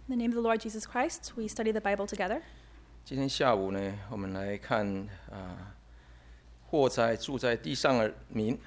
In the name of the Lord Jesus Christ, we study the Bible together. 今天下午呢，我们来看祸灾住在地上的民。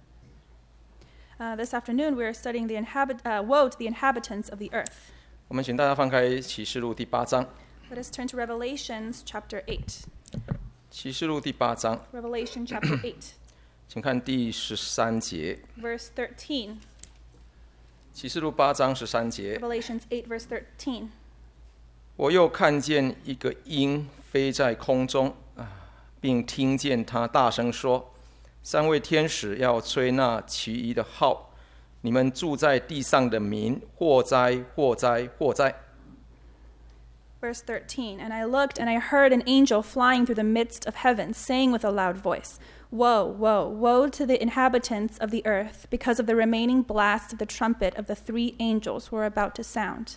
This afternoon, we are studying the woe to the inhabitants of the earth. 我们请大家翻开启示录第8章。 Let us turn to Revelations chapter 8. 启示录第8章， Revelation chapter 8, 请看第13节。 verse 13. 启示录8章13节， Revelations 8, verse 13. 我又看见一个鹰飞在空中，并听见他大声说：3位天使要吹那其余的号，你们住在地上的民，祸哉，祸哉，祸哉！ Verse 13, And I looked, and I heard an angel flying through the midst of heaven, saying with a loud voice, Woe, woe, woe to the inhabitants of the earth, because of the remaining blast of the trumpet of the 3 angels who are about to sound.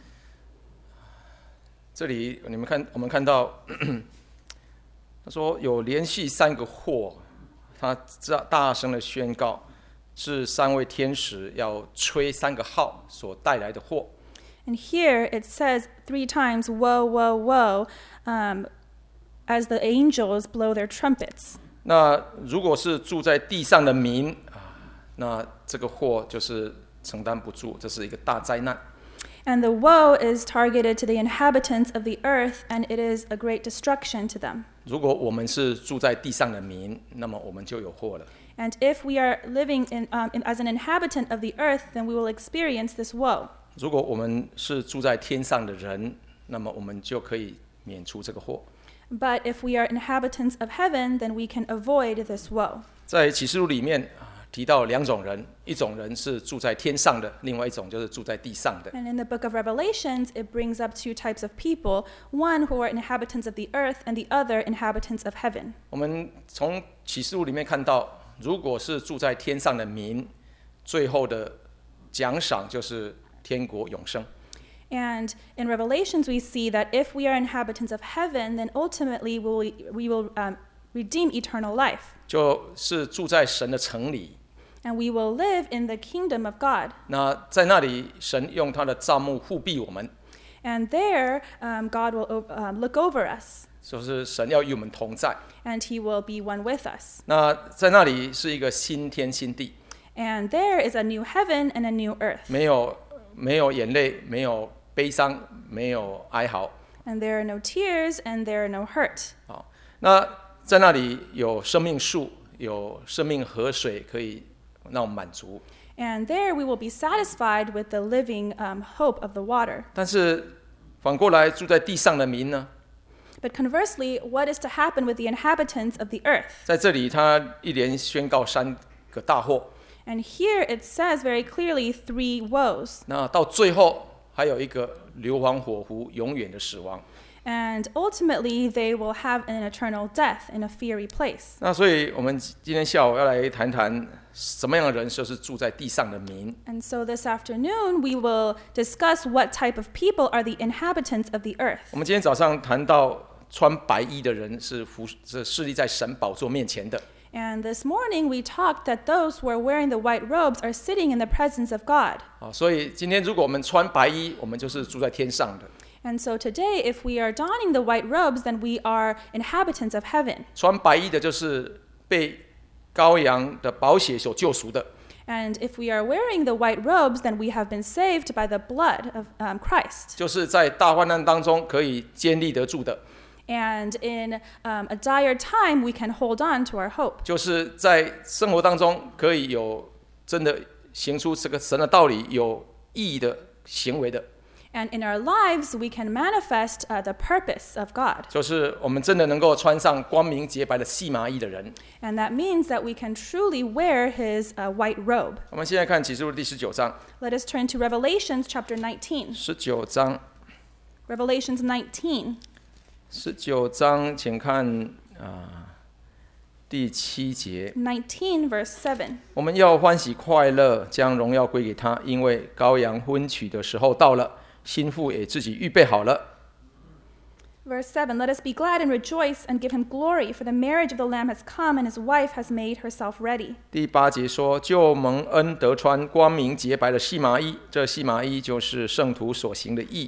这里我们看到，他说有连续3个祸，他大声的宣告，是3位天使要吹3个号所带来的祸。 And here it says 3 times, Woe, woe, woe, as the angels blow their trumpets. 那如果是住在地上的民，那这个祸就是承担不住，这是一个大灾难。 And the woe is targeted to the inhabitants of the earth, and it is a great destruction to them. 如果我们是住在地上的民，那么我们就有祸了。 And if we are living as an inhabitant of the earth, then we will experience this woe. 如果我们是住在天上的人，那么我们就可以免除这个祸。 But if we are inhabitants of heaven, then we can avoid this woe. 在启示录里面提到2种人，一种人是住在天上的，另外一种就是住在地上的。 And in the book of Revelations, it brings up 2 types of people, one who are inhabitants of the earth and the other inhabitants of heaven. 我们从启示录里面看到，如果是住在天上的民，最后的奖赏就是天国永生。 And in Revelations, we see that if we are inhabitants of heaven, then ultimately we will redeem eternal life. 就是住在神的城里。 And we will live in the kingdom of God. 那在那里，神用他的帐幕护庇我们。 And there, God will look over us. 就是神要与我们同在。 And he will be one with us. 那在那里是一个新天新地。 And there is a new heaven and a new earth. 没有眼泪，没有悲伤，没有哀嚎。 And there are no tears and there are no hurt. 好，那在那里有生命树，有生命河水可以让我们满足。 And there we will be satisfied with the living hope of the water. 但是反过来住在地上的民呢？ But conversely, what is to happen with the inhabitants of the earth? 在这里，他一连宣告3个大祸。 And here it says very clearly 3 woes. 那到最后还有一个硫磺火湖，永远的死亡。 And ultimately, they will have an eternal death in a fiery place. 那所以我们今天下午要来谈谈什么样的人就是住在地上的民。 And so this afternoon, we will discuss what type of people are the inhabitants of the earth. 我们今天早上谈到穿白衣的人是侍立在神宝座面前的。 And this morning, we talked that those who are wearing the white robes are sitting in the presence of God. 所以今天如果我们穿白衣，我们就是住在天上的。 And so today, if we are donning the white robes, then we are inhabitants of heaven. 穿白衣的就是被羔羊的宝血所救赎的。 And if we are wearing the white robes, then we have been saved by the blood of Christ. 就是在大患难当中可以坚立得住的。 And in a dire time, we can hold on to our hope. 就是在生活当中可以有真的行出这个神的道理，有意义的行为的。 And in our lives, we can manifest the purpose of God. 就是我们真的能够穿上光明洁白的细麻衣的人。 And that means that we can truly wear his white robe. 我们现在看启示录第19章。 Let us turn to Revelations chapter 19. 19章。 Revelations 19. 19章，请看第7节。 19 verse 7. 我们要欢喜快乐，将荣耀归给他，因为羔羊婚娶的时候到了，新妇也自己预备好了。 Verse 7, Let us be glad and rejoice and give him glory, for the marriage of the Lamb has come and his wife has made herself ready. 第8节说，就蒙恩得穿光明洁白的细麻衣，这细麻衣就是圣徒所行的义。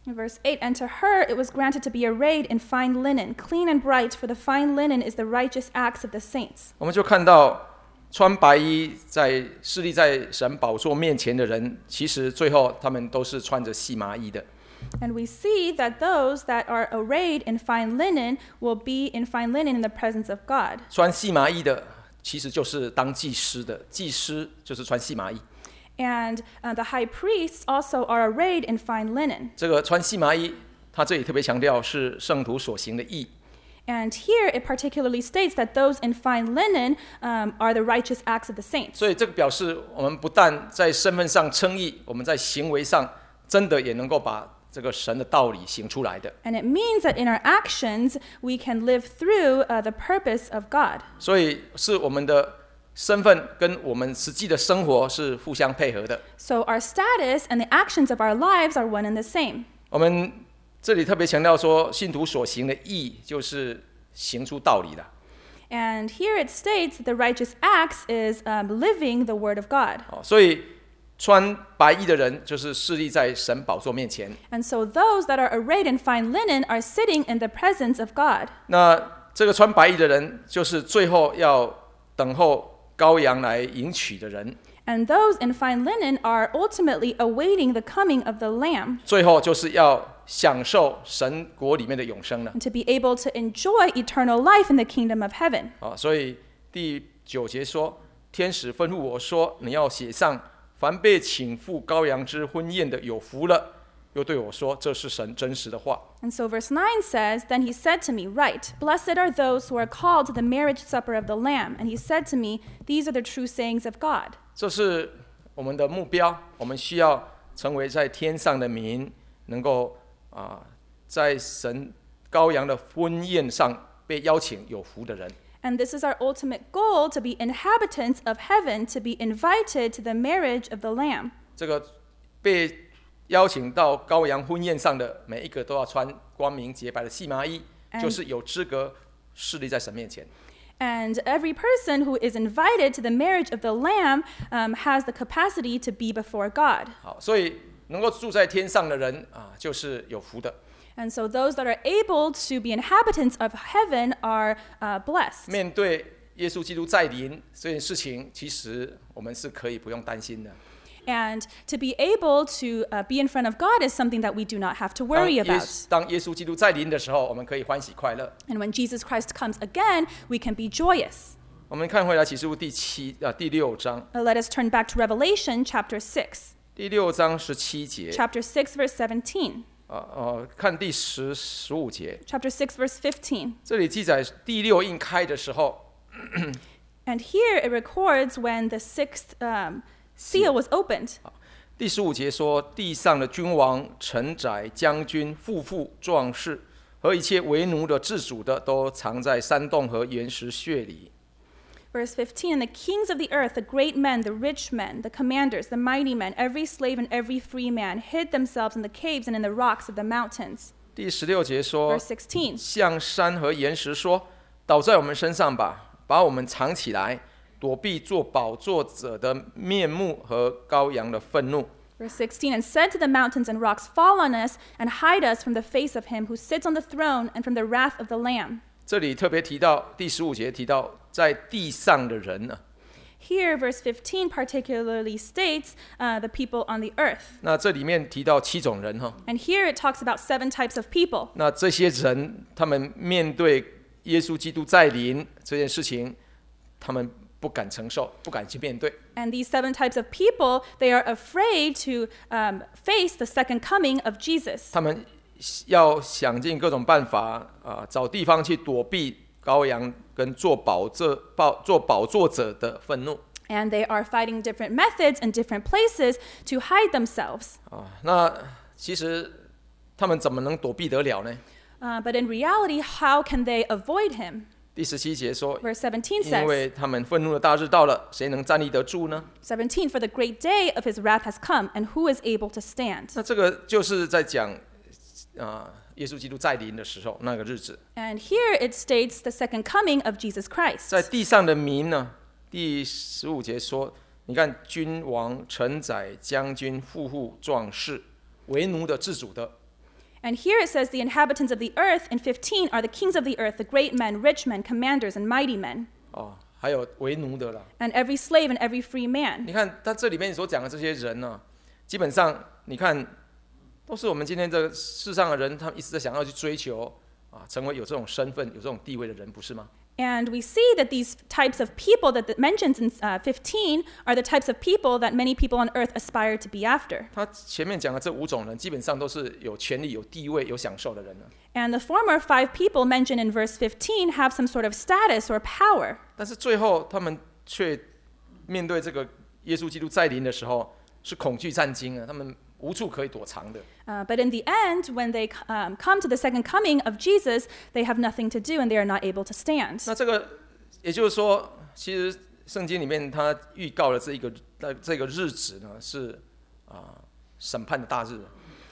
In verse 8, and to her it was granted to be arrayed in fine linen, clean and bright, for the fine linen is the righteous acts of the saints. 我们就看到穿白衣在侍立在神宝座面前的人，其实最后他们都是穿着细麻衣的。 And we see that those that are arrayed in fine linen will be in fine linen in the presence of God. 穿细麻衣的其实就是当祭司的，祭司就是穿细麻衣。 And the high priests also are arrayed in fine linen. 这个穿细麻衣，他这里特别强调是圣徒所行的义。 And here it particularly states that those in fine linen are the righteous acts of the saints. 所以这个表示我们不但在身份上称义，我们在行为上真的也能够把这个神的道理行出来的。 And it means that in our actions we can live through the purpose of God. 所以是我们的身份跟我们实际的生活是互相配合的。 So our status and the actions of our lives are one and the same. 我们这里特别强调说，信徒所行的义就是行出道理的。 And here it states that the righteous acts is living the word of God. 所以穿白衣的人就是侍立在神宝座面前。 And so those that are arrayed in fine linen are sitting in the presence of God. 那这个穿白衣的人，就是最后要等候羔羊来迎娶的人。 And those in fine linen are ultimately awaiting the coming of the Lamb. 最后就是要享受神国里面的永生了。 And to be able to enjoy eternal life in the kingdom of heaven. 所以第9节说，天使吩咐我说，你要写上，凡被请赴羔羊之婚宴的有福了。又对我说，这是神真实的话。 And so verse 9 says, Then he said to me, Write, Blessed are those who are called to the marriage supper of the Lamb. And he said to me, These are the true sayings of God. 这是我们的目标，我们需要成为在天上的民，能够在神羔羊的婚宴上被邀请有福的人。 And this is our ultimate goal, to be inhabitants of heaven, to be invited to the marriage of the Lamb. 这个被邀请到羔羊婚宴上的每一个都要穿光明洁白的细麻衣，就是有资格侍立在神面前。 And every person who is invited to the marriage of the Lamb has the capacity to be before God. 好，所以能够住在天上的人就是有福的。 And so those that are able to be inhabitants of heaven are blessed. 面对耶稣基督再临这件事情，其实我们是可以不用担心的。 And to be able to be in front of God is something that we do not have to worry about. 当耶稣基督再临的时候，我们可以欢喜快乐。 And when Jesus Christ comes again, we can be joyous. 我们看回来启示录第6章。 Let us turn back to Revelation chapter 6. 第6章17节。 Chapter 6, verse 17. 看第15节。 Chapter 6, verse 15. 这里记载第6印开的时候。 And here it records when the sixth seal was opened. 第15节说，地上的君王、臣宰、将军、富妇、壮士和一切为奴的、自主的，都藏在山洞和岩石穴里。 Verse 15, And the kings of the earth, the great men, the rich men, the commanders, the mighty men, every slave and every free man, hid themselves in the caves and in the rocks of the mountains. 第16节说， Verse 16, 向山和岩石说，倒在我们身上吧，把我们藏起来，躲避做宝座者的面目和羔羊的愤怒。 Verse 16, And said to the mountains and rocks, Fall on us and hide us from the face of him who sits on the throne and from the wrath of the Lamb. 这里特别提到第15节提到在地上的人呢。 Here, verse 15 particularly states the people on the earth. 那这里面提到7种人哈。 And here it talks about 7 types of people. 那这些人，他们面对耶稣基督再临这件事情，他们不敢承受，不敢去面对。 And these 7 types of people, they are afraid to face the second coming of Jesus. 他们要想尽各种办法找地方去躲避羔羊跟做宝座者的愤怒。 And they are fighting different methods in different places to hide themselves. 那其实他们怎么能躲避得了呢？ But in reality, how can they avoid him? 第17节说， Verse 17 因 says, 为他们愤怒的大日到了，谁能站立得住呢？ 17, For the great day of his wrath has come, and who is able to stand? 那这个就是在讲耶稣基督再临的时候那个日子。 And here it states the second coming of Jesus Christ. 在地上的民呢，第15节说，你看君王、臣宰、将军、富户、壮士、为奴的、自主的。 And here it says the inhabitants of the earth in 15 are the kings of the earth, the great men, rich men, commanders, and mighty men, 还有为奴的啦。 and every slave and every free man. 你看他这里面所讲的这些人呢、基本上你看都是我们今天这个世上的人，他们一直在想要去追求成为有这种身份、有这种地位的人，不是吗？ And we see that these types of people that mentions in 15 are the types of people that many people on earth aspire to be after. 他前面讲的这5种人，基本上都是有权利、有地位、有享受的人了。 And the former 5 people mentioned in verse 15 have some sort of status or power. 但是最后他们却面对这个耶稣基督再临的时候，是恐惧战惊啊，他们无处可以躲藏的。 But in the end, when they come to the second coming of Jesus, they have nothing to do and they are not able to stand. 那这个也就是说，其实圣经里面他预告了这个日子呢，是审判的大日。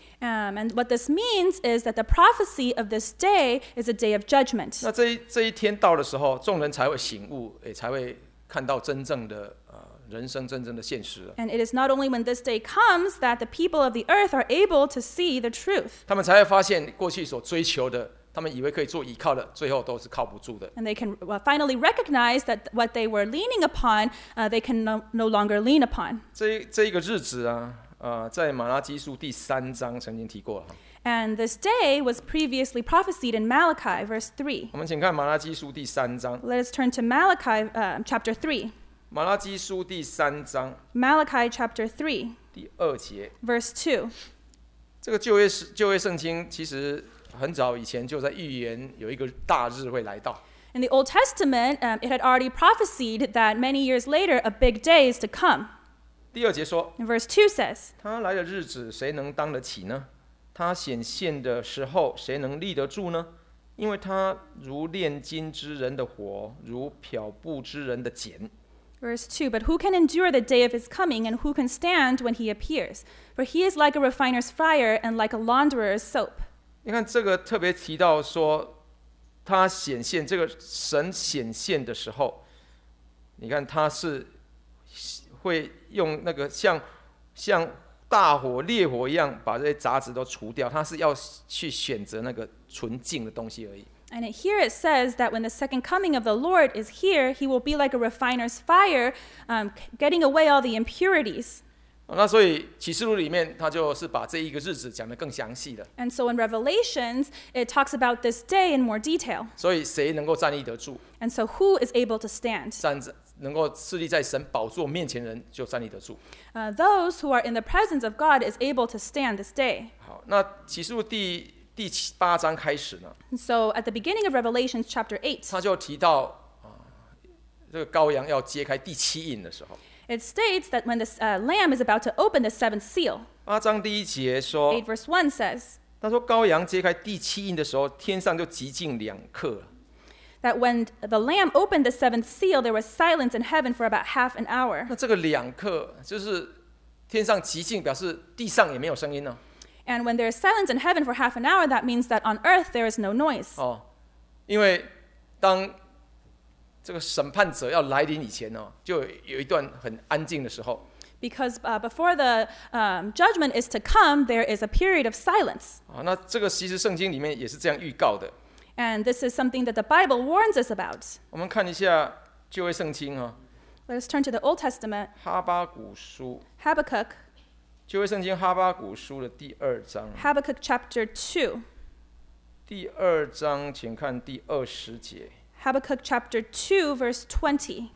And what this means is that the prophecy of this day is a day of judgment. 那这一天到的时候，众人才会醒悟，也才会看到真正的人生真正的现实了。 And it is not only when this day comes that the people of the earth are able to see the truth. 他们才会发现过去所追求的，他们以为可以做依靠的，最后都是靠不住的。 And they can finally recognize that what they were leaning upon, they can no longer lean upon. 这一个日子在马拉基书第3章曾经提过了。 And this day was previously prophesied in Malachi, verse 3. 我们请看马拉基书第3章。 Let us turn to Malachi chapter 3. 马拉基书第3章 Malachi chapter 3, 第2节。 verse 2. 这个旧约圣经其实很早以前就在预言有一个大日会来到。 In the Old Testament, it had already prophesied that many years later, a big day is to come. 第2节说， And verse 2 says, 他来的日子谁能当得起呢？他显现的时候谁能立得住呢？因为他如炼金之人的火，如漂布之人的碱。 Verse 2, But who can endure the day of his coming, and who can stand when he appears? For he is like a refiner's fire and like a launderer's soap. 你看这个特别提到说，他显现，这个神显现的时候，你看他是会用那个像大火烈火一样把这些杂质都除掉，他是要去选择那个纯净的东西而已。 And here it says that when the second coming of the Lord is here, he will be like a refiner's fire, getting away all the impurities. 那所以启示录里面，他就是把这一个日子讲得更详细了。 And so in Revelations, it talks about this day in more detail. 所以谁能够站立得住， And so who is able to stand? 能够侍立在神宝座面前的人就站立得住。 Those who are in the presence of God is able to stand this day. 好，那启示录第8章开始呢， And so at the beginning of Revelations chapter 8, 他就提到这个羔羊要揭开第7印的时候。 it states that when the Lamb is about to open the seventh seal, 8章第1节说， 8 verse 1 says 他说羔羊揭开第7印的时候，天上就寂静2刻。 that when the Lamb opened the seventh seal, there was silence in heaven for about half an hour. 那这个2刻就是天上寂静，表示地上也没有声音呢。 And when there is silence in heaven for half an hour, that means that on earth there is no noise. 因为当这个审判者要来临以前呢，就有一段很安静的时候。 Because before the judgment is to come, there is a period of silence. 那这个其实圣经里面也是这样预告的。 And this is something that the Bible warns us about. 我们看一下旧约圣经 Let us turn to the Old Testament, 哈巴谷书， Habakkuk, 旧约圣经哈巴谷书的第2章， Habakkuk chapter 2. 第2章，请看第20节。 Habakkuk chapter 2, verse 20.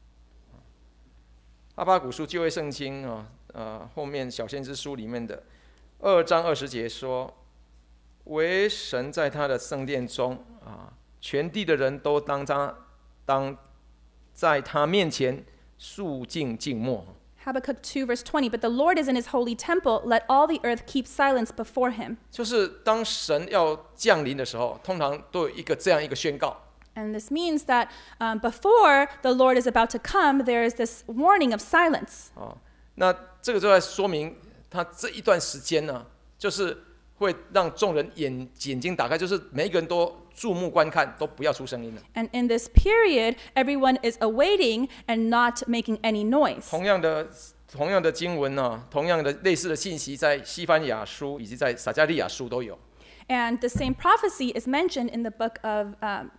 哈巴谷书旧约圣经后面小先知书里面的2章20节说，唯神在他的圣殿中全地的人都当在他面前肃静静默。 Habakkuk 2, verse 20. But the Lord is in his holy temple. Let all the earth keep silence before him. 就是当神要降临的时候，通常都有这样一个宣告。 And this means that before the Lord is about to come, there is this warning of silence. 那这个就在说明他这一段时间呢，就是会让众人眼睛打开，就是每一个人都注目观看，都不要出声音了。 And in this period, everyone is awaiting and not making any noise. 同样的经文同样的类似的信息，在西番雅书以及在撒迦利亚书都有。 And the same prophecy is mentioned in the book of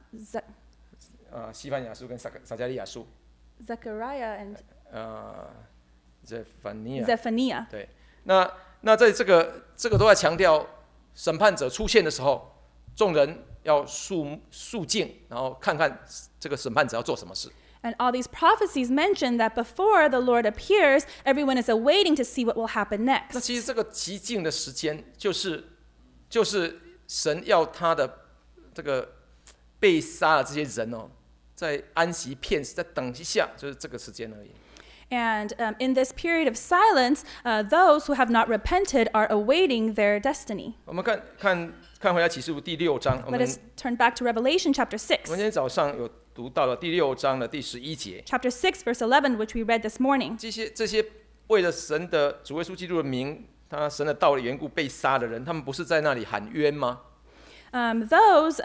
西番雅书跟撒迦利亚书， Zechariah and Zephaniah。 Zephaniah. 对，那在这个都在强调审判者出现的时候，众人要肃静，然后看看这个审判者要做什么事。 And all these prophecies mention that before the Lord appears, everyone is awaiting to see what will happen 那 next. 其实这个极静的时间，就是神要他的这个被杀的这些人哦，在安息片时，再等一下，就是这个时间而已。 And in this period of silence, those who have not repented are awaiting their destiny. 我们看回来启示录第6章，我 Let 们 us turn back to Revelation chapter 今 6. 天早上有读到了第6章的第11节， Chapter 6, verse 11, which we read this morning. 这些为了神的主耶稣基督的名，他神的道的缘故被杀的人，他们不是在那里喊冤吗？ Those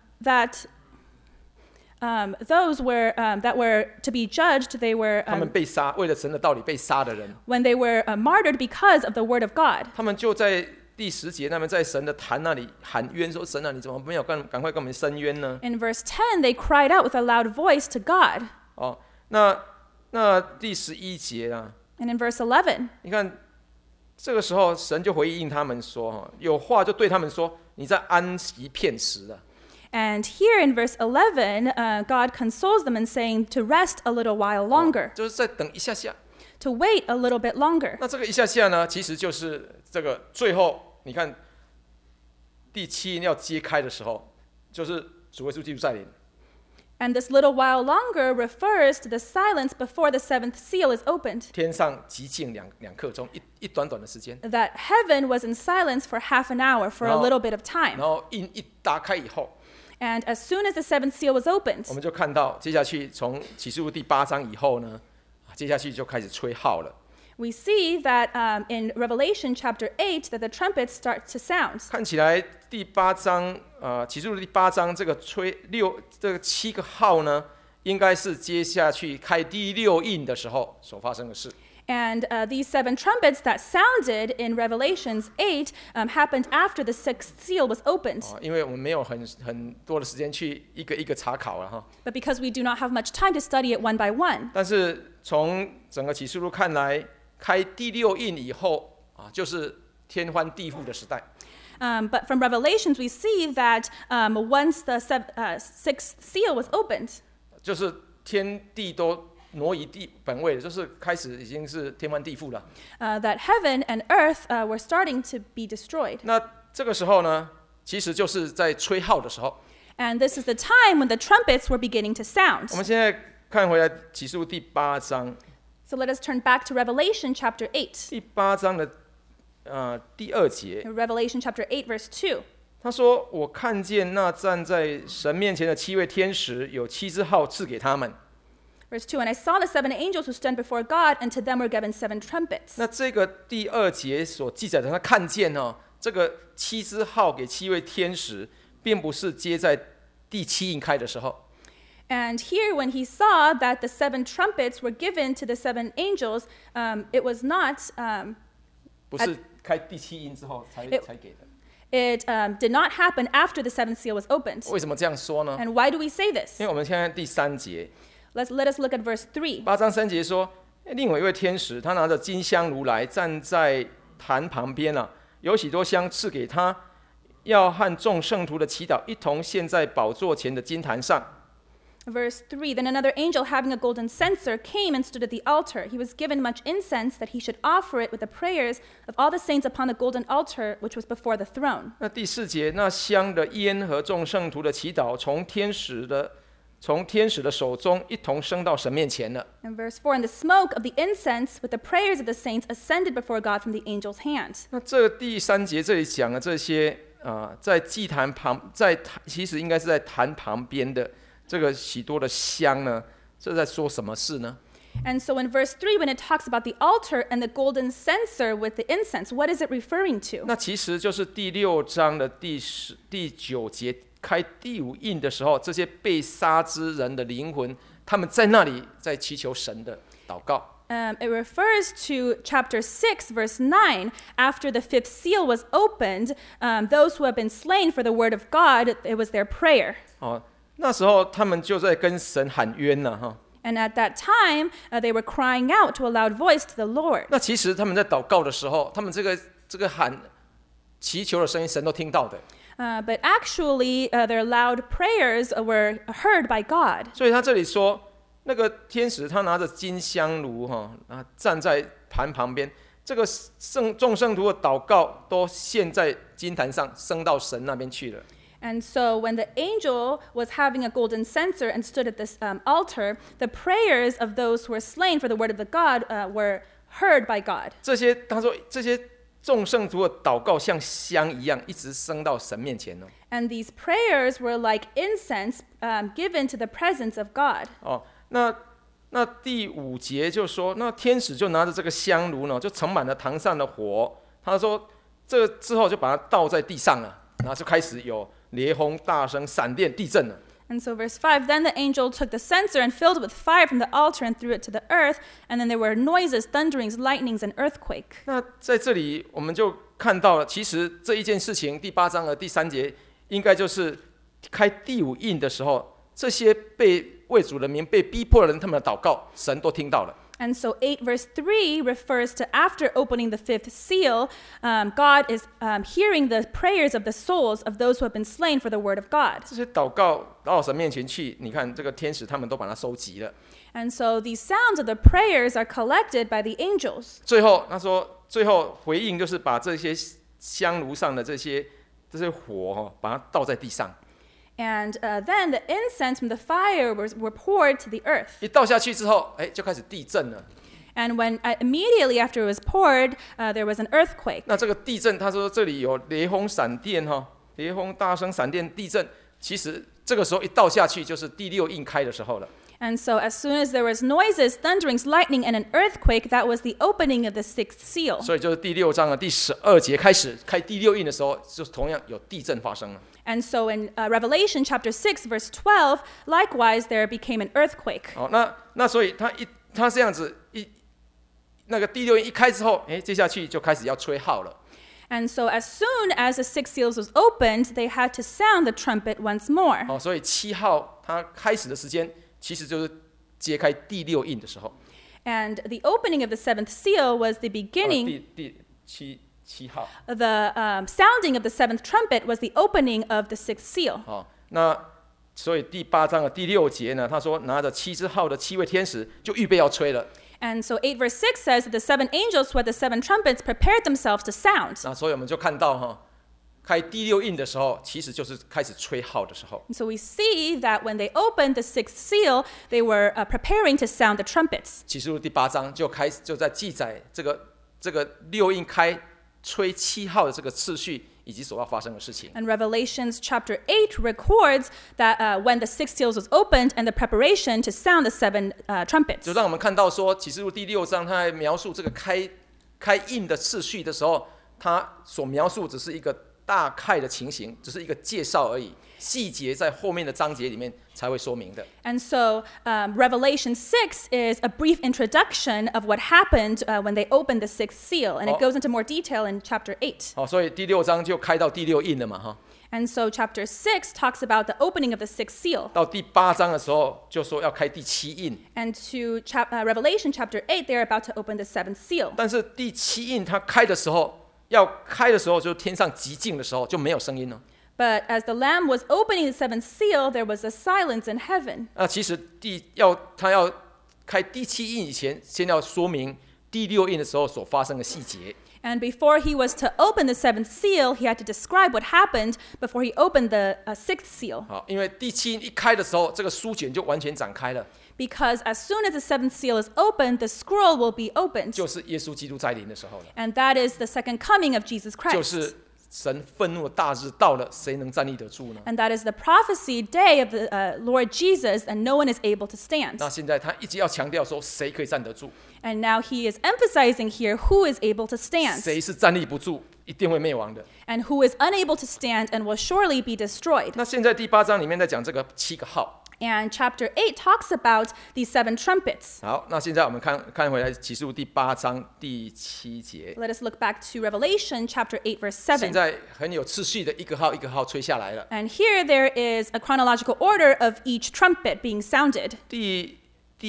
that were to be judged, they were 他们被杀，为了神的道理被杀的人， when they were martyred because of the word of God. 他们就在第10节，他们在神的坛那里喊冤，说神啊，你怎么没有赶快跟我们伸冤呢？ In verse 10, they cried out with a loud voice to God. 哦，那第11节啊， And in verse 11, 你看这个时候神就回应他们说，有话就对他们说，你在安息片时啊。 and here in verse 11, God consoles them and saying to rest a little while longer, 就是再等一下下。 to wait a little bit longer. 那这个一下下呢，其实就是这个最后，你看第7印要揭开的时候，就是主耶稣基督再临。 And this little while longer refers to the silence before the seventh seal is opened, 天上寂静两刻钟，一短短的时间， that heaven was in silence for half an hour, for a No. little bit of 然 time. 后印一打开以后， And as soon as the seventh seal was opened, 我们就看到接下去从启示录第8章以后呢，接下去就开始吹号了。 we see that in Revelation chapter 8 that the trumpets start to sound. 看起来第8章，启示录第8章这个这个7个号呢，应该是接下去开第6印的时候所发生的事。 And these 7 trumpets that sounded in Revelations 8 happened after the sixth seal was opened. 因为我们没有很多的时间去一个一个查考了哈。 But because we do not have much time to study it one by one, 但是从整个启示录看来，开第6印以后啊，就是天翻地覆的时代。 but from Revelations we see that once the sixth seal was opened, 就是天地都挪移本位了，就是开始已经是天翻地覆了。 that heaven and earth were starting to be destroyed. 那这个时候呢，其实就是在吹号的时候。 And this is the time when the trumpets were beginning to sound. 我们现在看回来启示录第8章， So let us turn back to Revelation chapter 8. 第8章的第2节， Revelation chapter 8, verse 2. 他说：“我看见那站在神面前的7位天使，有7支号赐给他们。” Verse 2, and I saw the 7 angels who stand before God, and to them were given 7 trumpets. 那这个第2节所记载的，他看见这个7支号给7位天使，并不是接在第7印开的时候。 And here, when he saw that the 7 trumpets were given to the 7 angels, it was not, 不是开第7印之后才给的。 it did not happen after the 7th seal was opened. 为什么这样说呢？ And why do we say this? 因为我们现在第3节 Let us look at verse 3. ，8章3节说，另有一位天使，他拿着金香炉来，站在坛旁边有许多香赐给他，要和众圣徒的祈祷一同献在宝座前的金坛上。 Verse 3, then another angel having a golden censer came and stood at the altar. He was given much incense that he should offer it with the prayers of all the saints upon the golden altar which was before the throne. 那第4节，那香的烟和众圣徒的祈祷，从天使的手中一同升到神面前了。 And verse 4, and the smoke of the incense with the prayers of the saints ascended before God from the angel's hand. 那这第3节这里讲的这些在祭坛旁，其实应该是在坛旁边的这个许多的香呢，这在说什么事呢？ And so in verse 3, when it talks about the altar and the golden censer with the incense, what is it referring to? 那其实就是第6章的第9节开第5印的时候，这些被杀之人的灵魂，他们在那里在祈求神的祷告。 It refers to chapter 6, verse 9. After the fifth seal was opened, those who have been slain for the word of God, it was their prayer. 那时候他们就在跟神喊冤了哈。 And at that time, they were crying out to a loud voice to the Lord. 那其实他们在祷告的时候，他们这个喊祈求的声音，神都听到的。 But actually, their loud prayers were heard by God. 所以他这里说，那个天使他拿着金香炉哈，站在坛旁边，这个众圣徒的祷告都献在金坛上，升到神那边去了。 And so when the angel was having a golden censer and stood at this altar, the prayers of those who were slain for the word of the God were heard by God. 他说这些众圣徒的祷告像香一样，一直升到神面前哦。 And these prayers were like incense given to the presence of God. 那第5节就说，那天使就拿着这个香炉呢，就盛满了坛上的火。他说，这之后就把它倒在地上了，然后就开始有烈风、大声、闪电、地震了。 And so verse 5, then the angel took the censer and filled it with fire from the altar and threw it to the earth, and then there were noises, thunderings, lightnings, and earthquake. 那在这里我们就看到了，其实这一件事情，第8章的第3节，应该就是开第5印的时候，这些被为主的名被逼迫的人，他们的祷告，神都听到了。 And so 8 verse 3 refers to after opening the fifth seal, God is hearing the prayers of the souls of those who have been slain for the word of God. 这些祷告到神面前去，你看这个天使他们都把它收集了。 And so these sounds of the prayers are collected by the angels. 最后他说，最后回应就是把这些香炉上的这些火把它倒在地上。 And then the incense from the fire were poured to the earth. 一倒下去之后，就开始地震了。 And when immediately after it was poured, there was an earthquake. 那这个地震，他说这里有烈风、闪电烈风、大声、闪电、地震。其实这个时候一倒下去，就是第6印开的时候了。 And so as soon as there was noises, thunderings, lightning, and an earthquake, that was the opening of the sixth seal. 所以就是第6章的第12节开始开第6印的时候，就同样有地震发生了。 And so in Revelation chapter 6, verse 12, likewise there became an earthquake. 那所以他这样子那个第6印一开之后，接下去就开始要吹号了。 And so as soon as the six seals was opened, they had to sound the trumpet once more. 所以7号它开始的时间，其实就是揭开第6印的时候。 And the opening of the seventh seal was the beginning. 第7号。 The sounding of the seventh trumpet was the opening of the sixth seal. 那所以第8章的第6节呢，他说拿着7支号的7位天使就预备要吹了。 And so 8 verse 6 says that the seven angels who had the seven trumpets prepared themselves to sound. 那所以我们就看到开第6印的时候，其实就是开始吹号的时候。 And so we see that when they opened the sixth seal, they were preparing to sound the trumpets. 启示录第8章就在记载这个6印开吹7号的这个次序以及所要发生的事情。 And Revelations chapter 8 records that when the six seals was opened and the preparation to sound the seven trumpets. 就让我们看到说，启示录第6章他在描述这个开印的次序的时候，他所描述只是一个大概的情形，只是一个介绍而已，细节在后面的章节里面才会说明的。 And so Revelation 6 is a brief introduction of what happened when they opened the sixth seal, and it goes into more detail in chapter 8. 所以第6章就开到第6印了嘛， And so chapter 6 talks about the opening of the sixth seal. 到第8章的时候就说要开第7印。 And to Revelation chapter 8, they're about to open the seventh seal. 但是第7印它开的时候，要开的时候，就天上极静的时候，就没有声音了。 But as the Lamb was opening the seventh seal, there was a silence in heaven. 其实他要开第7印以前，先要说明第6印的时候所发生的细节。 And before he was to open the seventh seal, he had to describe what happened before he opened the sixth seal. 因为第7印一开的时候，这个书卷就完全展开了。 Because as soon as the seventh seal is opened, the scroll will be opened. 就是耶稣基督再临的时候了。 And that is the second coming of Jesus Christ. 就是神愤怒的大日到了，谁能站立得住呢？ And that is the prophecy day of the Lord Jesus, and no one is able to stand. 那现在他一直要强调说，谁可以站得住？ And now he is emphasizing here who is able to stand. 谁是站立不住，一定会灭亡的。 And who is unable to stand and will surely be destroyed. 那现在第8章里面在讲这个7个号。 And chapter 8 talks about these 7 trumpets. 好，那现在我们看回来启示录第8章第7节。 Let us look back to Revelation chapter 8, verse 现 7. 在很有次序的一个号一个号吹下来了。 And here there is a chronological order of each trumpet being sounded. 第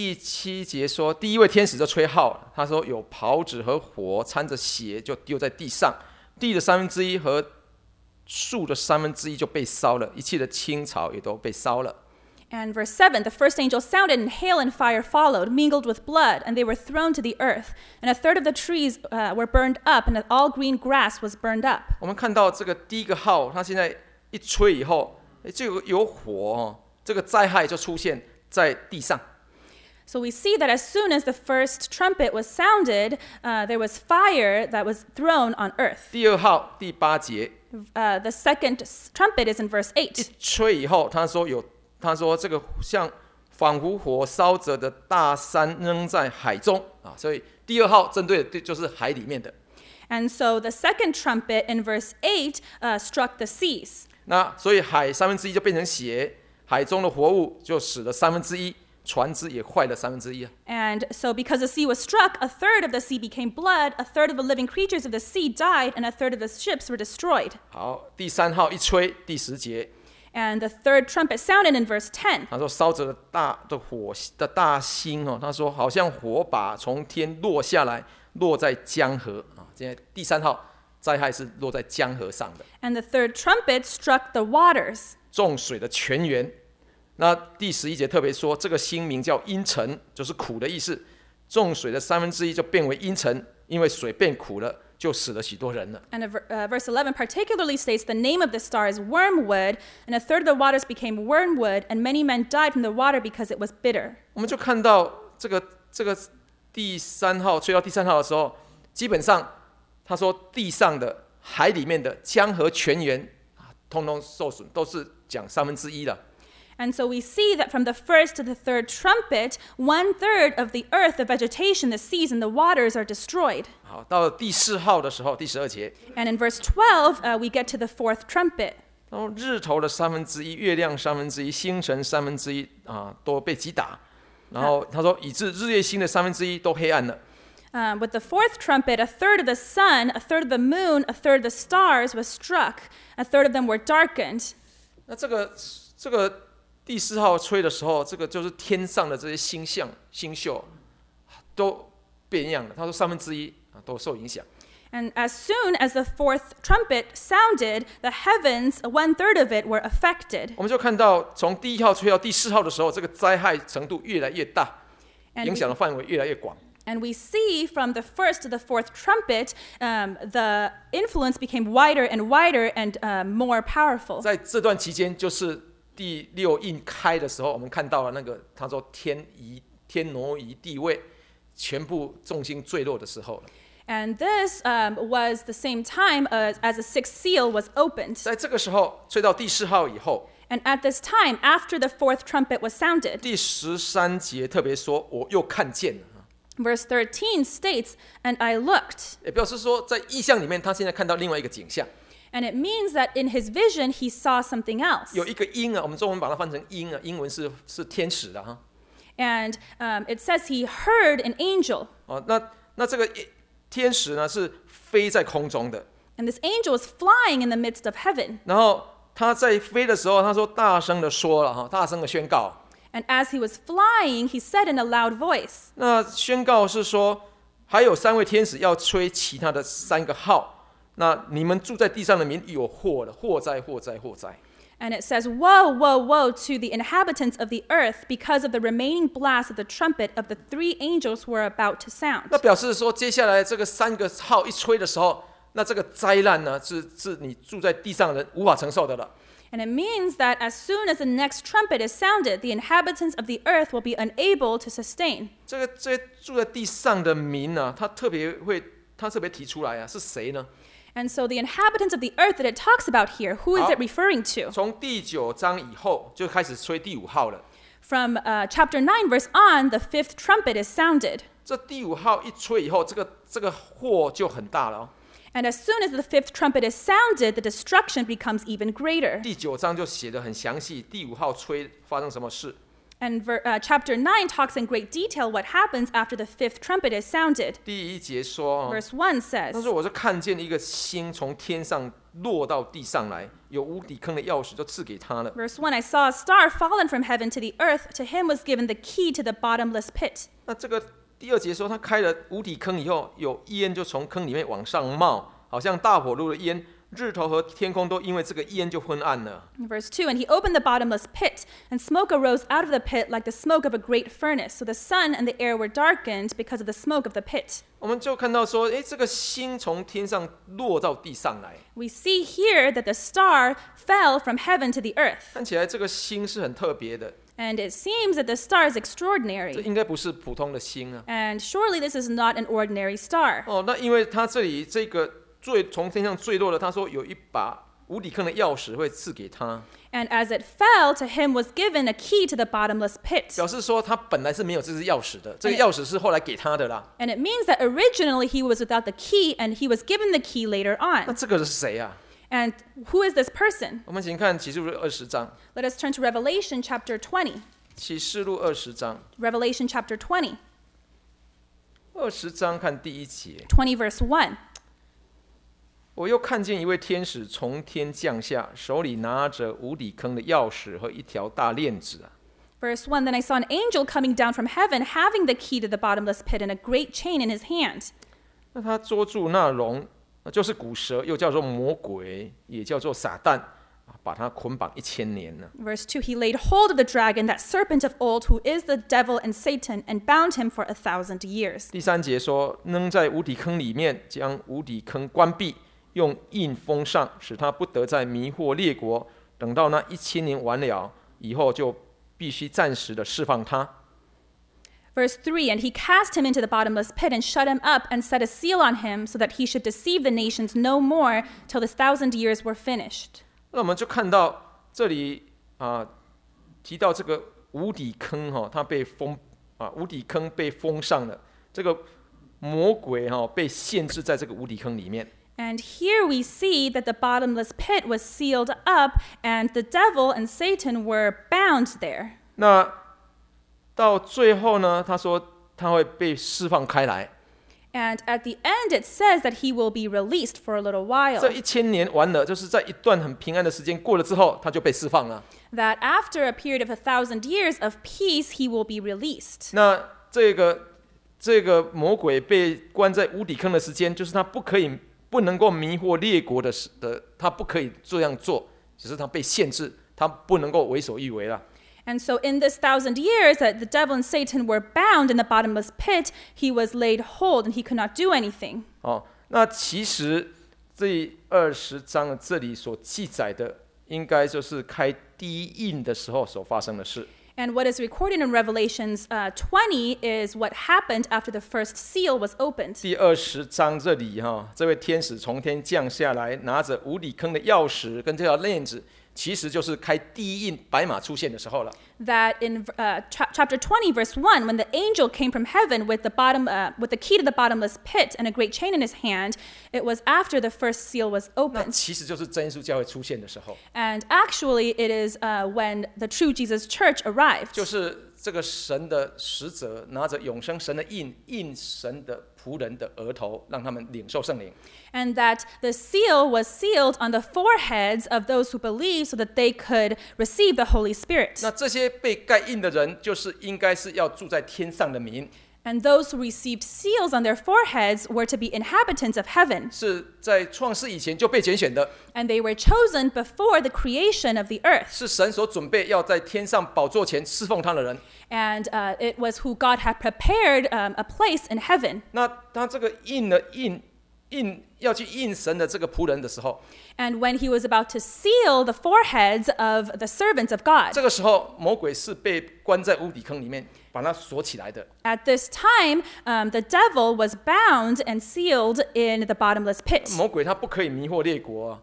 7节说，第一位天使就吹号，他说有袍子和火掺着血就丢在地上，地的1/3和树的1/3就被烧了，一切的青草也都被烧了。 And verse 7, the first angel sounded, and hail and fire followed, mingled with blood, and they were thrown to the earth. And a third of the trees were burned up, and all green grass was burned up. 我们看到这个第一个号，它现在一吹以后，就有火这个灾害就出现在地上。 So we see that as soon as the first trumpet was sounded, there was fire that was thrown on earth. 第二号第8节， The second trumpet is in verse 一 8. 吹以后，他说这个像仿佛火烧着的大山扔在海中啊，所以第二号针对的就是海里面的。 And so the second trumpet in verse 8 struck the seas. 那所以海1/3就变成血，海中的活物就死了1/3，船只也坏了1/3啊。 And so because the sea was struck, a third of the sea became blood, a third of the living creatures of the sea died, and a third of the ships were destroyed. 好，第3号一吹，第10节， And the third trumpet sounded in verse 10. 他说烧着的火的大星哦，他说好像火把从天落下来，落在江河啊。现在第3号灾害是落在江河上的， And the third trumpet struck the waters. 众水的泉源。那第11节特别说，这个星名叫阴沉，就是苦的意思。众水的1/3就变为阴沉，因为水变苦了，就死了许多人了。 And verse 11 particularly states the name of the star is wormwood, and a third of the waters became wormwood, and many men died from the water because it was bitter. 我们就看到这个第3号吹到第3号的时候，基本上他说地上的、海里面的江河泉源通通受损，都是讲1/3了。 And so we see that from the first to the third trumpet, 1/3 of the earth, the vegetation, the seas, and the waters are destroyed. 好，到了第4号的时候，第12节， And in verse 12, we get to the fourth trumpet. 然后日头的1/3、月亮1/3、星辰1/3都被击打。然后他说，以致日月星的1/3都黑暗了。 With the fourth trumpet, a third of the sun, a third of the moon, a third of the stars was struck. A third of them were darkened. 那这个第4号吹的时候，这个就是天上的这些星宿都变样了。他说1/3都受影响。 And as soon as the fourth trumpet sounded, the heavens, 1/3 of it were affected. 我们就看到，从第1号吹到第4号的时候，这个灾害程度越来越大， And 影响的范围越来越广。 And we see from the first to the fourth trumpet, the influence became wider and wider and more powerful. 在这段期间，就是第6印开的时候，我们看到了那个他说天挪移地位，全部重心坠落的时候了。 And this was the same time as the sixth seal was opened. 在这个时候，吹到第4号以后， And at this time, after the fourth trumpet was sounded, 第13节特别说，我又看见了。 verse 13 states, and I looked. 也表示说，在意象里面，他现在看到另外一个景象， And it means that in his vision, he saw something else. 有一个鹰啊，我们中文把它翻成鹰啊，英文是天使的哈。 And it says he heard an angel. 哦，那这个天使呢是飞在空中的， And this angel was flying in the midst of heaven. 然后他在飞的时候，他说大声的说了哈，大声的宣告。 And as he was flying, he said in a loud voice. 那宣告是说，还有3位天使要吹其他的3个号。那你们住在地上的民有祸了，祸哉祸哉祸哉！ And it says, woe, woe, woe to the inhabitants of the earth because of the remaining blast of the trumpet of the 3 angels who are about to sound. 那表示说，接下来这个3个号一吹的时候，那这个灾难呢，是你住在地上的人无法承受的了。 And it means that as soon as the next trumpet is sounded, the inhabitants of the earth will be unable to sustain. 这些住在地上的民呢，他特别提出来啊，是谁呢？ And so the inhabitants of the earth that it talks about here, who is it referring to? 从第9章以后就开始吹第5号了。 From chapter 9 verse on, the fifth trumpet is sounded. 这第5号一吹以后，这个祸就很大了哦。 And as soon as the fifth trumpet is sounded, the destruction becomes even greater. 第9章就写得很详细，第5号吹发生什么事。 And chapter 9 talks in great detail what happens after the fifth trumpet is sounded. 第1节说， Verse 1 says, 但是我就看见一个星从天上落到地上来，有无底坑的钥匙就赐给他了。 Verse 1, I saw a star fallen from heaven to the earth. To him was given the key to the bottomless pit. 那这个第2节说，他开了无底坑以后，有烟就从坑里面往上冒，好像大火炉的烟，日头和天空都因为这个烟就昏暗了。 Verse 2, and he opened the bottomless pit, and smoke arose out of the pit like the smoke of a great furnace. So the sun and the air were darkened because of the smoke of the pit. 我们就看到说，这个星从天上落到地上来， We see here that the star fell from heaven to the earth. 看起来这个星是很特别的， And it seems that the star is 这 extraordinary. 应该不是普通的星啊。 And surely this is not an ordinary star. 那因为他这里这个从天上坠落的，他说有一把无底坑的钥匙会赐给他， And as it fell, to him was given a key to the bottomless pit. 表示说他本来是没有这只钥匙的，这个钥匙是后来给他的啦。 And it means that originally he was without the key, and he was given the key later 那 on. 这个是谁啊？ And who is this person? 我们请看启示录20章， Let us turn to Revelation chapter 20. 启示录20章 Revelation chapter 20, ，20章看第1节。 20 verse 1. 我又看见一位天使从天降下，手里拿着无底坑的钥匙和一条大链子啊。 Verse 1, then I saw an angel coming down from heaven, having the key to the bottomless pit and a great chain in his hand. 那他捉住那龙，就是古蛇，又叫做魔鬼，也叫做撒旦，把他捆绑1000年了。 Verse 2, he laid hold of the dragon, that serpent of old, who is the devil and Satan, and bound him for 1,000 years. 第3节说，扔在无底坑里面，将无底坑关闭，用印封上，使他不得再迷惑列国。等到那1000年完了以后，就必须暂时的释放他。 Verse 3, and he cast him into the bottomless pit and shut him up and set a seal on him so that he should deceive the nations no more till the 1,000 years were finished. 那我们就看到这里提到这个无底坑它被封无底坑被封上了，这个魔鬼被限制在这个无底坑里面。 And here we see that the bottomless pit was sealed up and the devil and Satan were bound there. 那到最后呢，他说他会被释放开来。 And at the end, it says that he will be released for a little 这 while. 1000年完了，就是在一段很平安的时间过了之后，他就被释放了。 That after a period of 1,000 years of peace, he will be released. 那这个魔鬼被关在无底坑的时间，就是他不能够迷惑列国的，他不可以这样做，只是他被限制，他不能够为所欲为了。 And so in this 1,000 years that the devil and Satan were bound in the bottomless pit, he was laid hold and he could not do anything. 那其实这20章这里所记载的，应该就是开第一印的时候所发生的事。 And what is recorded in Revelations 20 is what happened after the first seal was opened. 第20章这里这位天使从天降下来，拿着无底坑的钥匙跟这条链子，其实就是开第一印白马出现的时候了。 That in chapter 20, verse 1, when the angel came from heaven with the key to the bottomless pit and a great chain in his hand, it was after the first seal was 那 opened. 其实就是真耶稣教会出现的时候， And actually, it is when the true Jesus Church arrived. 就是这个神的使者拿着永生神的印神的仆人的额头，让他们领受圣灵。 And that the seal was sealed on the foreheads of those who believe so that they could receive the Holy Spirit. 那这些被盖印的人，就是应该是要住在天上的民， And those who received seals on their foreheads were to be inhabitants of heaven. 是在创世以前就被拣选的， And they were chosen before the creation of the earth. 是神所准备要在天上宝座前侍奉他的人。 And it was who God had prepared a place in heaven. 那他这个印要去印神的这个仆人的时候， And when he was about to seal the foreheads of the servants of God, 这个时候魔鬼是被关在无底坑里面，把他锁起来的。 at this time, the devil was bound and sealed in the bottomless pit. 魔鬼他不可以迷惑列国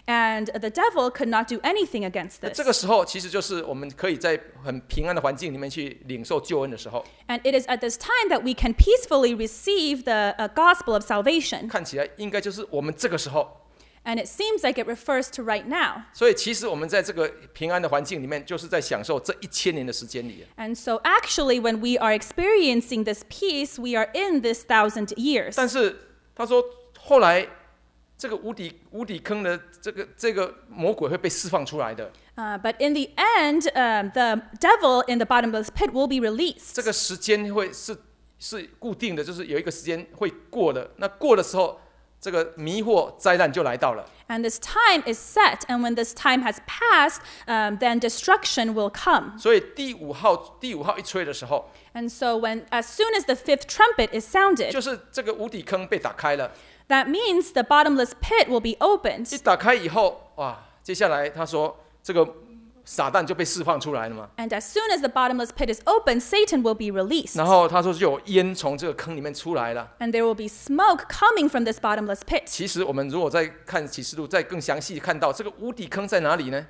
And the devil could not do anything against 那 this. 这个时候，其实就是我们可以在很平安的环境里面去领受救恩的时候。 And it is at this time that we can peacefully receive the gospel of salvation. 看起来应该就是我们这个时候。 And it seems like it refers to right now. 所以其实我们在这个平安的环境里面，就是在享受这1000年的时间里。 And so actually when we are experiencing this peace, we are in this 1,000 years. 但是他说，后来这个无底坑的这个魔鬼会被释放出来的。 But in the end, the devil in the bottomless pit will be released. 这个时间会是固定的，就是有一个时间会过的。那过的时候，这个迷惑灾难就来到了。 And this time is set, and when this time has passed, then destruction will come. 所以第五号一吹的时候， And so as soon as the 5th trumpet is sounded, 就是这个无底坑被打开了。 that means the bottomless pit will be opened. 一打开以后，哇，接下来他说这个撒旦就被释放出来了嘛。 And as soon as the bottomless pit is opened, Satan will be released. 然后他说就有烟从这个坑里面出来了。 And there will be smoke coming from this bottomless pit. 其实我们如果再看启示录，再更详细看到这个无底坑在哪里呢？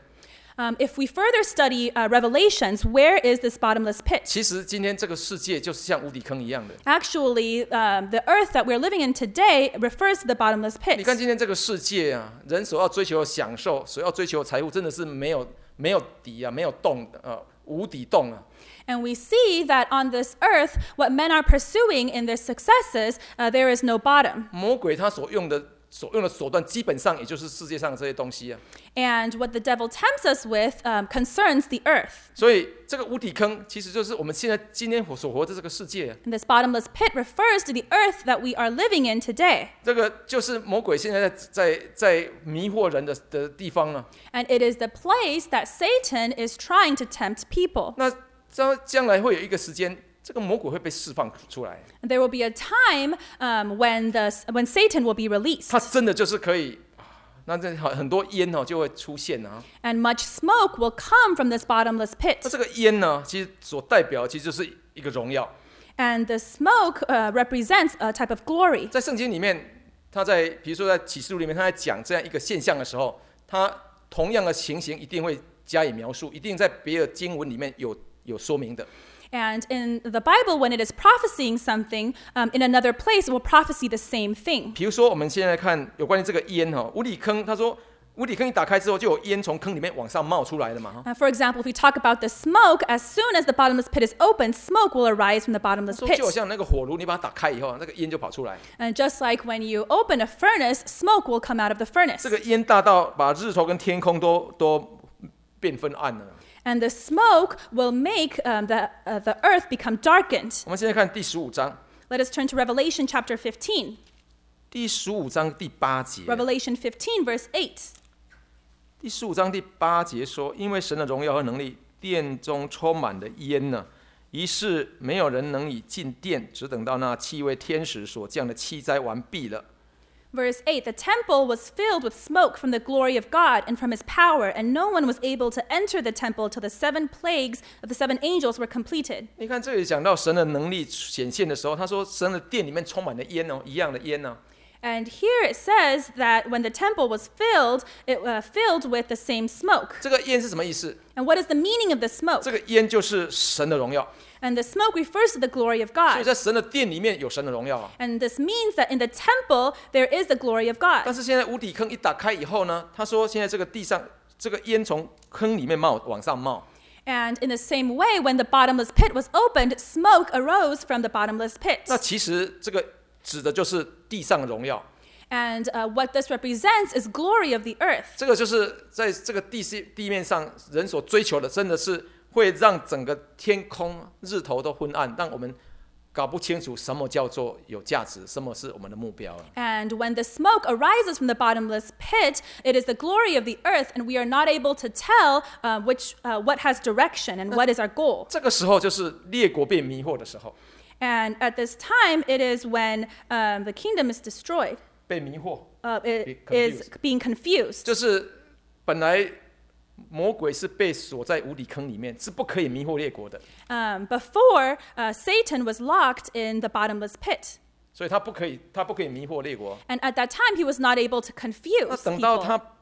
If we further study Revelations, where is this bottomless pit? 其实今天这个世界就是像无底坑一样的。 Actually, the earth that we're living in today refers to the bottomless 你看 pit. 今天这个世界啊，人所要追求的享受，所要追求的财富，真的是没有底啊，没有洞的，无底洞啊。 And we see that on this earth, what men are pursuing in their successes, there is no bottom. 魔鬼他所用的手段，基本上也就是世界上的这些东西啊。 And what the devil tempts us with concerns the earth. 所以这个无底坑，其实就是我们今天所活的这个世界啊。 And this bottomless pit refers to the earth that we are living in today. 这个就是魔鬼现在在迷惑人的地方啊。 And it is the place that Satan is trying to tempt people. 那将来会有一个时间，这个魔鬼会被释放出来。 And there will be a time when Satan will be released. 他真的就是可以，那这很多烟就会出现啊。 And much smoke will come from this bottomless 那 pit. 这个烟呢，其实所代表其实就是一个荣耀。 And the smoke represents a type of glory. 在圣经里面，比如说在启示录里面，他在讲这样一个现象的时候，他同样的情形一定会加以描述，一定在别的经文里面有说明的。 And in the Bible, when it is prophesying something, in another place, it will prophesy the same thing. 比如说，我们现在看有关于这个烟无底坑，他说无底坑一打开之后，就有烟从坑里面往上冒出来了嘛。 For example, if we talk about the smoke, as soon as the bottomless pit is opened, smoke will arise from the bottomless 说 pit. 就好像那个火炉，你把它打开以后，那个烟就跑出来。 And just like when you open a furnace, smoke will come out of the furnace. 这个烟大到把日头跟天空都变昏暗了。 And the smoke will make the earth become darkened. 我们现在看第15章， Let us turn to Revelation chapter 15. 第15章第8节。 Revelation 15, verse 8. 第15章第8节说：“因为神的荣耀和能力，殿中充满了烟呢，于是没有人能以进殿，只等到那7位天使所降的7灾完毕了。” Verse 8, the temple was filled with smoke from the glory of God and from his power, and no one was able to enter the temple till the 7 plagues of the 7 angels were completed. 你看这里讲到神的能力显现的时候，他说神的殿里面充满了烟一样的烟呢。 And here it says that when the temple was filled, it filled with the same smoke. 这个烟是什么意思？ And what is the meaning of the smoke? 这个烟就是神的荣耀， And the smoke refers to the glory of 所以 God. 在神的殿里面有神的荣耀啊。 And this means that in the temple, there is the glory of 但 God. 是现在无底坑一打开以后呢，他说现在这个地上这个烟从坑里面往上冒。 And in the same way, when the bottomless pit was opened, smoke arose from the bottomless pit. 那其实这个指的就是地上的荣耀。 And what this represents is glory of the earth. 这个就是在这个地面上人所追求的，真的是会让整个天空、日头都昏暗，让我们搞不清楚什么叫做有价值，什么是我们的目标了。 And when the smoke arises from the bottomless pit, it is the glory of the earth, and we are not able to tell what has direction and what is our goal. 这个时候就是列国被迷惑的时候， And at this time, it is when the kingdom is destroyed. 被迷惑 It Be is being confused. 就是本来魔鬼是被锁在无底坑里面，是不可以迷惑列国的， Before, Satan was locked in the bottomless pit. 所以他不可以迷惑列国。 And at that time, he was not able to 那 confuse 等到 people. 他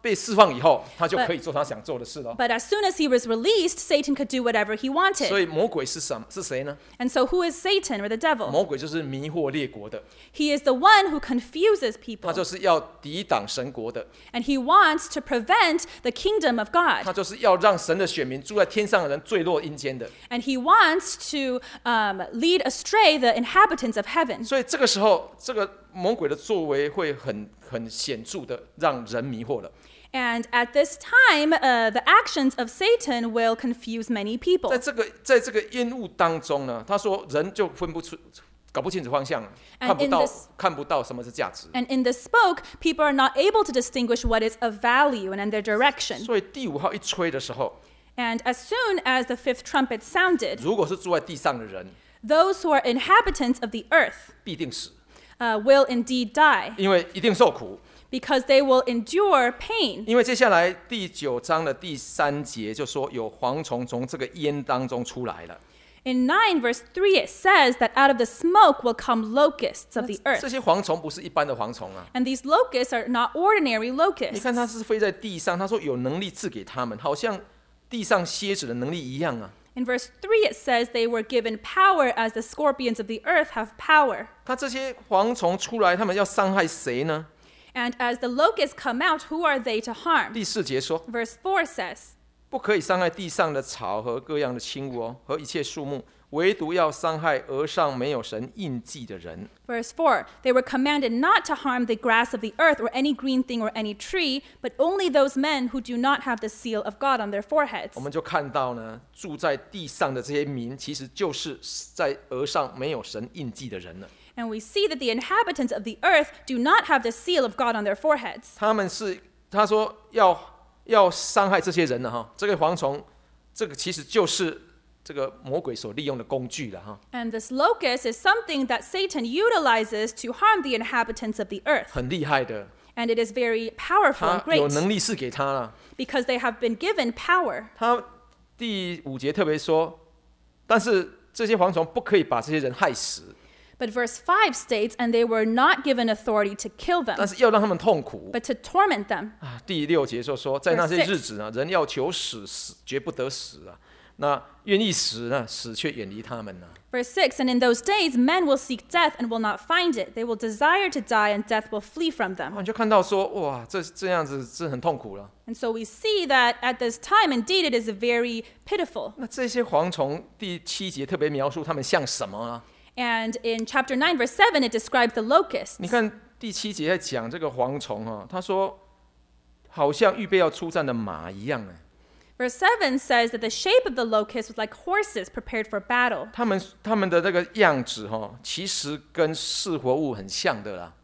被释放以后，他就可以做他想做的事了。 But as soon as he was released, Satan could do whatever he 所 wanted. 以魔鬼是谁呢？ And so who is Satan or the devil? 魔鬼就是迷惑列国的， He is the one who confuses 他 people. 就是要抵挡神国的， And he wants to prevent the kingdom of 他 God. 就是要让神的选民住在天上的人坠落阴间的。 And he wants to lead astray the inhabitants of heaven. 所以这个时候，这个魔鬼的作为会很显著的让人迷惑了。 And at this time, the actions of Satan will confuse many people. 在这个烟雾当中呢，他说人就搞不清楚方向了， And 看不到什么是价值。 And in the smoke, people are not able to distinguish what is of value and in their direction. 所以第5号一吹的时候， And as soon as the fifth trumpet sounded, 如果是住在地上的人， those who are inhabitants of the earth 必定死， will indeed die, 因为一定受苦。 because they will endure pain. 因为接下来第9章的第3节就说，有蝗虫从这个烟当中出来了。 In 9 verse 3, it says that out of the smoke will come locusts of the 这 earth. 些蝗虫不是一般的蝗虫啊！ And these locusts are not ordinary 你 locusts. 看它是飞在地上，他说有能力赐给他们，好像地上蝎子的能力一样啊。 In verse 3, it says they were given power as the scorpions of the earth have power. 他这些蝗虫出来，他们要伤害谁呢？ And as the locusts come out, who are they to harm? 第4节说， Verse 4 says, 不可以伤害地上的草和各样的轻物哦，和一切树木，唯独要伤害额上没有神印记的人。 Verse 4, they were commanded not to harm the grass of the earth or any green thing or any tree, but only those men who do not have the seal of God on their foreheads. 我们就看到呢，住在地上的这些民，其实就是在额上没有神印记的人了。 And we see that the inhabitants of the earth do not have the seal of God on their foreheads. 他说要伤害这些人了哈，这个蝗虫，这个其实就是这个魔鬼所利用的工具了哈， And this locust is something that Satan utilizes to harm the inhabitants of the earth. 很厉害的， And it is very powerful 他 and 有 great 能力是给他了。 because they have been given power. 他第5节特别说，但是这些蝗虫不可以把这些人害死， But verse 5 states, and they were not given authority to kill 但 them, 是要让他们痛苦。 but to torment them. 第6节就说，在那些日子呢，人要求死，死绝不得死啊。那愿意死呢，死却远离他们呢。 Verse 6, and in those days men will seek death and will not find it. They will desire to die and death will flee from them. 你就看到说，哇，这样子是很痛苦了。 And so we see that at this time, indeed, it is very pitiful. 那这些蝗虫，第7节特别描述他们像什么呢？ And in chapter 9, verse 7, it describes the locusts. 你看第7节在讲这个蝗虫啊，他说好像预备要出战的马一样呢。 Verse 7 says that the shape of the locust was like horses prepared for battle. 他们的那个样子哈，其实跟四活物很像的啦。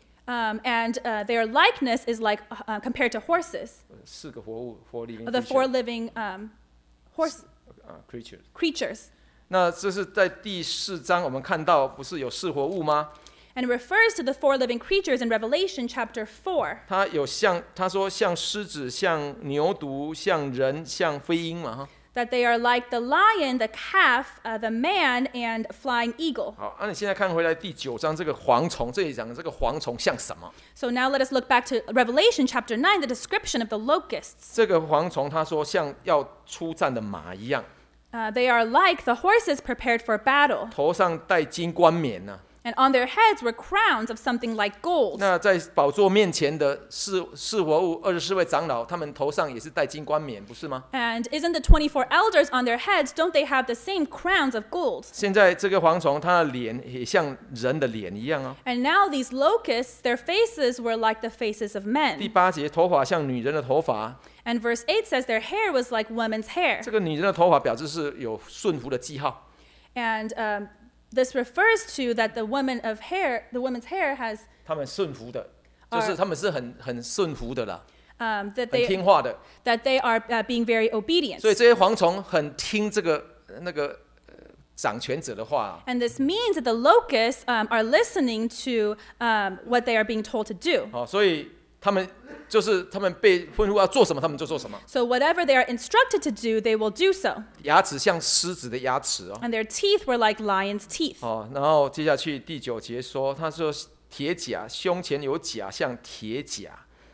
And their likeness is like compared to horses, 4个活物 ，4 living the four living horse creatures。 creatures. 那这是在第4章我们看到，不是有四活物吗？ And it refers to the four living creatures in Revelation chapter 4. 他说像狮子，像牛犊，像人，像飞鹰嘛哈。 That they are like the lion, the calf, the man, and flying eagle. 好，那你现在看回来第9章这个蝗虫，这里讲的这个蝗虫像什么？ So now let us look back to Revelation chapter 9, the description of the locusts. 这个蝗虫他说像要出战的马一样， They are like the horses prepared for battle. 头上戴金冠冕呐、 And on their heads were crowns of something like gold. 那在宝座面前的四活物24位长老，他们头上也是戴金冠冕，不是吗？ And isn't the 24 elders on their heads, don't they have the same crowns of gold? 现在这个蝗虫，它的脸也像人的脸一样哦。 And now these locusts, their faces were like the faces of 第 men. 8节，头发像女人的头发， And verse 8 says their hair was like women's hair. 这个女人的头发表示是有顺服的记号。 And this refers to that the woman's hair has 他们顺服的，就是他们是很顺服的啦， that 很 they 听话的。 are being very obedient. 所以这些蝗虫很听这个掌权者的话。 And this means that the locusts are listening to what they are being told to do. 所以他们被吩咐要做什么，他们就做什么。 So whatever they are instructed to do, they will do so. 牙齿像狮子的牙齿哦。 And their teeth were like lion's teeth. 然后接下去第9节说，他说铁甲胸前有甲像铁甲，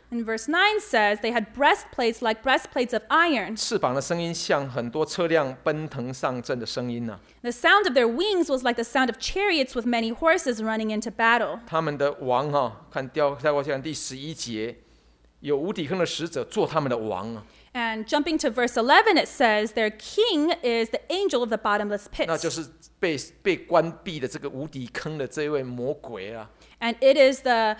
And verse 9 says they had breastplates like breastplates of iron. 翅膀的声音像很多车辆奔腾上阵的声音呢、 The sound of their wings was like the sound of chariots with many horses running into battle. 他们的王看跳过去看第11节，有无底坑的使者做他们的王啊， And jumping to verse 11, it says their king is the angel of the bottomless 那 pit. 就是被关闭的这个无底坑的这一位魔鬼啊。 And it is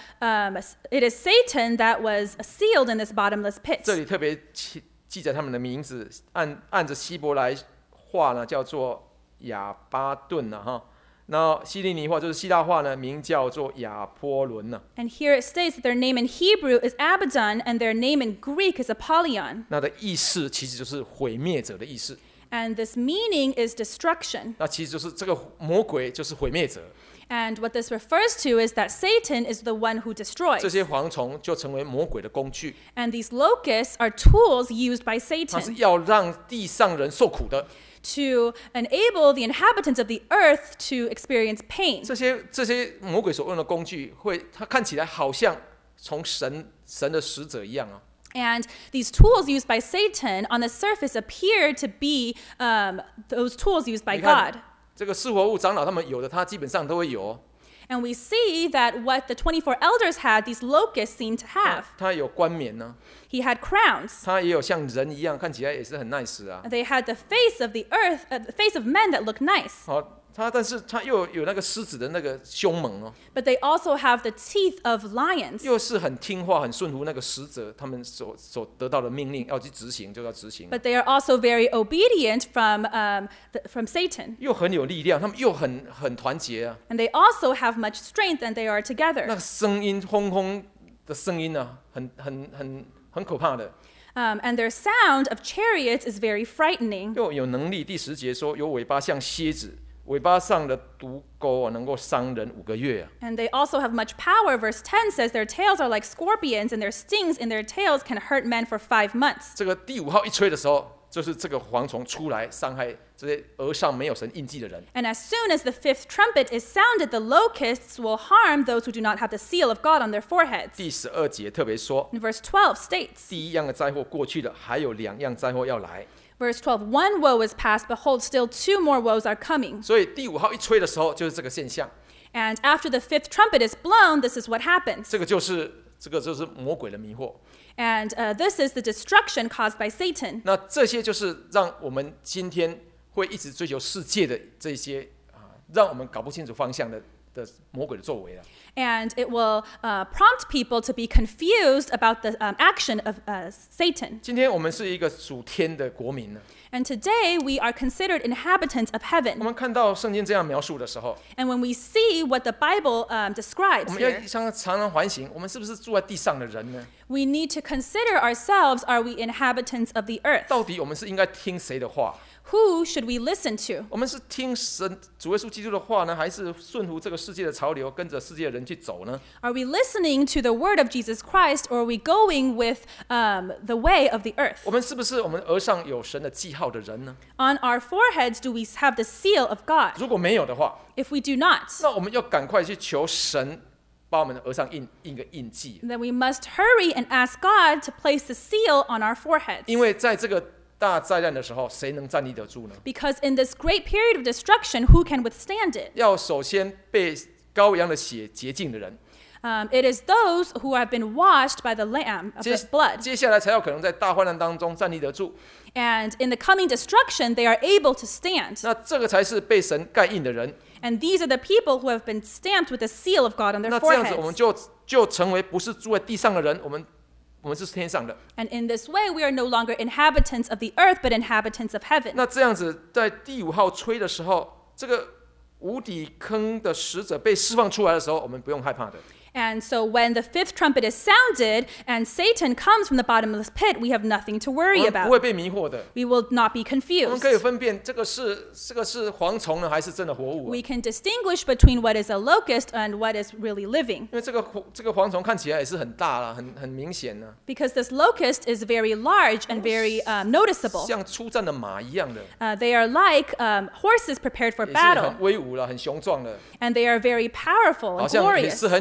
Satan that was sealed in this bottomless 这 pit. 里特别记载他们的名字，按着希伯来话呢叫做亚巴顿呐哈，那希利尼话就是希腊话呢，名叫做亚波伦呐。 And here it states that their name in Hebrew is Abaddon and their name in Greek is Apollyon. 那的意思其实就是毁灭者的意思， And this meaning is destruction. 那其实就是这个魔鬼就是毁灭者， And what this refers to is that Satan is the one who 这 destroys. 些蝗虫就成为魔鬼的工具， And these locusts are tools used by 它是 Satan 要让地上人受苦的。 to enable the inhabitants of the earth to experience pain. 这些魔鬼所用的工具它看起来好像从神的使者一样啊。 And these tools used by Satan on the surface appear to be those tools used by 你看 God. 这个四活物长老他们有的，他基本上都会有哦。 And we see that what the 24 elders had, these locusts seem to have. 他有冠冕呢、 He had crowns. 他也有像人一样，看起来也是很 nice 啊。 They had the face of the earth, the face of men that looked nice. 好，但是他又有那个狮子的那个凶猛哦， But they also have the teeth of lions. 又是很听话、很顺服那个使者他们所得到的命令，要去执行就要执行， But they are also very obedient from Satan. 又很有力量，他们又很团结啊。 And they also have much strength and they are 那 together. 个声音轰轰的声音啊，很可怕的。 And their sound of chariots is very frightening. 又有能力，第10节说有尾巴像蝎子，尾巴上的毒钩啊，能够伤人5个月啊。 And they also have much power. Verse 10 says their tails are like scorpions and their stings in their tails can hurt men for 5 months. 这个第5号一吹的时候，就是这个蝗虫出来伤害这些额上没有神印记的人。 And as soon as the 5th trumpet is sounded, the locusts will harm those who do not have the seal of God on their foreheads. 第12节特别说， And verse 12 states, 第1样的灾祸过去了，还有2样灾祸要来。 verse 12, one woe is past, behold, still 2 more woes are coming. 所以第5号一吹的时候，就是这个现象。 And after the 5th trumpet is blown, this is what happens. 这个就是魔鬼的迷惑。 And this is the destruction caused by Satan. 那这些就是让我们今天会一直追求世界的这些让我们搞不清楚方向的魔鬼的作为了。 And it will prompt people to be confused about the action of Satan. 今天我们是一个属天的国民呢。 And today we are considered inhabitants of 我 heaven. 们看到圣经这样描述的时候， And when we see what the Bible 我 describes 们要 here, 常常反省，我们是不是住在地上的人呢？ we need to consider ourselves, are we inhabitants of the earth? 到底我们是应该听谁的话？ Who should we listen to? 我们是听神主耶稣基督的话呢，还是顺服这个世界的潮流，跟着世界的人去走呢？ Are we listening to the word of Jesus Christ, or are we going with the way of the earth? 我们是不是我们额上有神的记号的人呢？ On our foreheads, do we have the seal of God? 如果没有的话， If we do not, 那我们要赶快去求神，把我们的额上印个印记， then we must hurry and ask God to place the seal on our foreheads. 因为在这个大灾难的时候，谁能站立得住呢？ Because in this great period of destruction, who can withstand it? 要首先被羔羊的血洁净的人， It is those who have been washed by the Lamb of the blood. 接下来才有可能在大患难当中站立得住。 And in the coming destruction, they are able to stand. 那这个才是被神盖印的人。 And these are the people who have been stamped with the seal of God on their 那这样子，我们 foreheads. 就成为不是住在地上的人，我们是天上的。 And in this way, we are no longer inhabitants of the earth, but inhabitants of heaven. 那这样子，在第5号吹的时候，这个无底坑的使者被释放出来的时候，我们不用害怕的。 And so when the 5th trumpet is sounded and Satan comes from the bottomless pit, we have nothing to 我 worry 们不 about. 会被迷惑的。 We will not be 我们 confused. 可以分辨这个是蝗虫呢，还是真的活物、啊。 We can distinguish between what is a locust and what is really living. 因为这个蝗虫看起来也是很大啦，很明显呢、 Because this locust is very large and very noticeable. 像出战的马一样的， They are like horses prepared for 也是 battle. 很威武了，很雄壮的， And they are very powerful 好 and 像也 glorious. 是很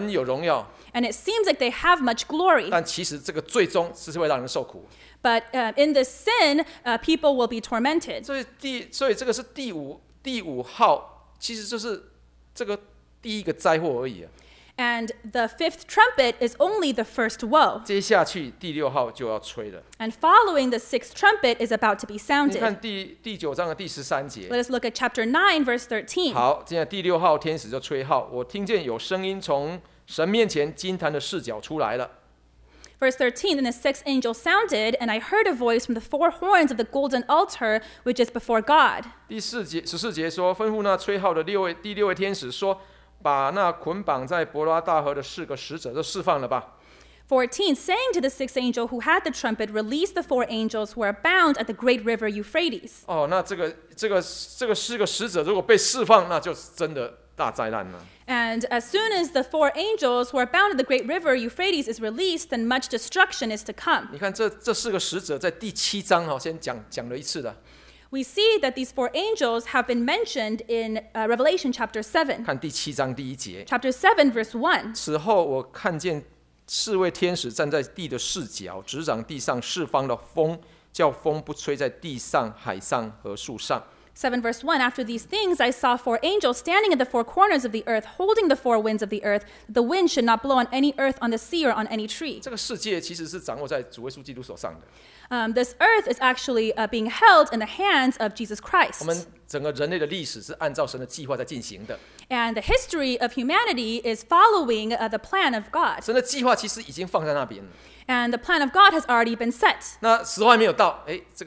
很有荣耀， and it seems like they have much glory. 但其实这个最终是会让人受苦。 But in this sin, people will be tormented. 所以这个是第五号，其实就是这个第一个灾祸而已啊。 And the fifth trumpet is only the first woe. 接下去第6号就要吹了。 And following the sixth trumpet is about to be 你 sounded. 看第9章的第13节。 Let us look at chapter 9, verse 13. 好，现在第6号天使就吹号，我听见有声音从神面前金坛的视角出来了。 Verse 13, Then the sixth angel sounded, and I heard a voice from the four horns of the golden altar, which is before God. 第14节说，吩咐那吹号的第6位天使说，把那捆绑在伯拉大河的4个使者都释放了吧。 14, saying to the sixth angel who had the trumpet, Release the four angels who are bound at the great river Euphrates. 哦，那这个4个使者如果被释放，那就是真的大灾难了。 And as soon as the four angels who are bound at the great river Euphrates is released, then much destruction is to come. 你看这4个使者在第7章先讲了一次的。 We see that these four angels have been mentioned in Revelation chapter 7. 看第7章第1节。 Chapter 7, verse 1. 此后我看见4位天使站在地的4角，执掌地上4方的风，叫风不吹在地上、海上和树上。 7 verse 1, After these things I saw four angels standing at the four corners of the earth, holding the four winds of the earth, that the wind should not blow on any earth, on the sea, or on any tree. 这个世界其实是掌握在主耶稣基督手上的。 This earth is actually being held in the hands of Jesus 我 Christ. 们整个人类的历史是按照神的计划在进行的。 And the history of humanity is following the plan of God. 神的计划其实已经放在那边了。 And the plan of God has already been set. 那时候还没有到，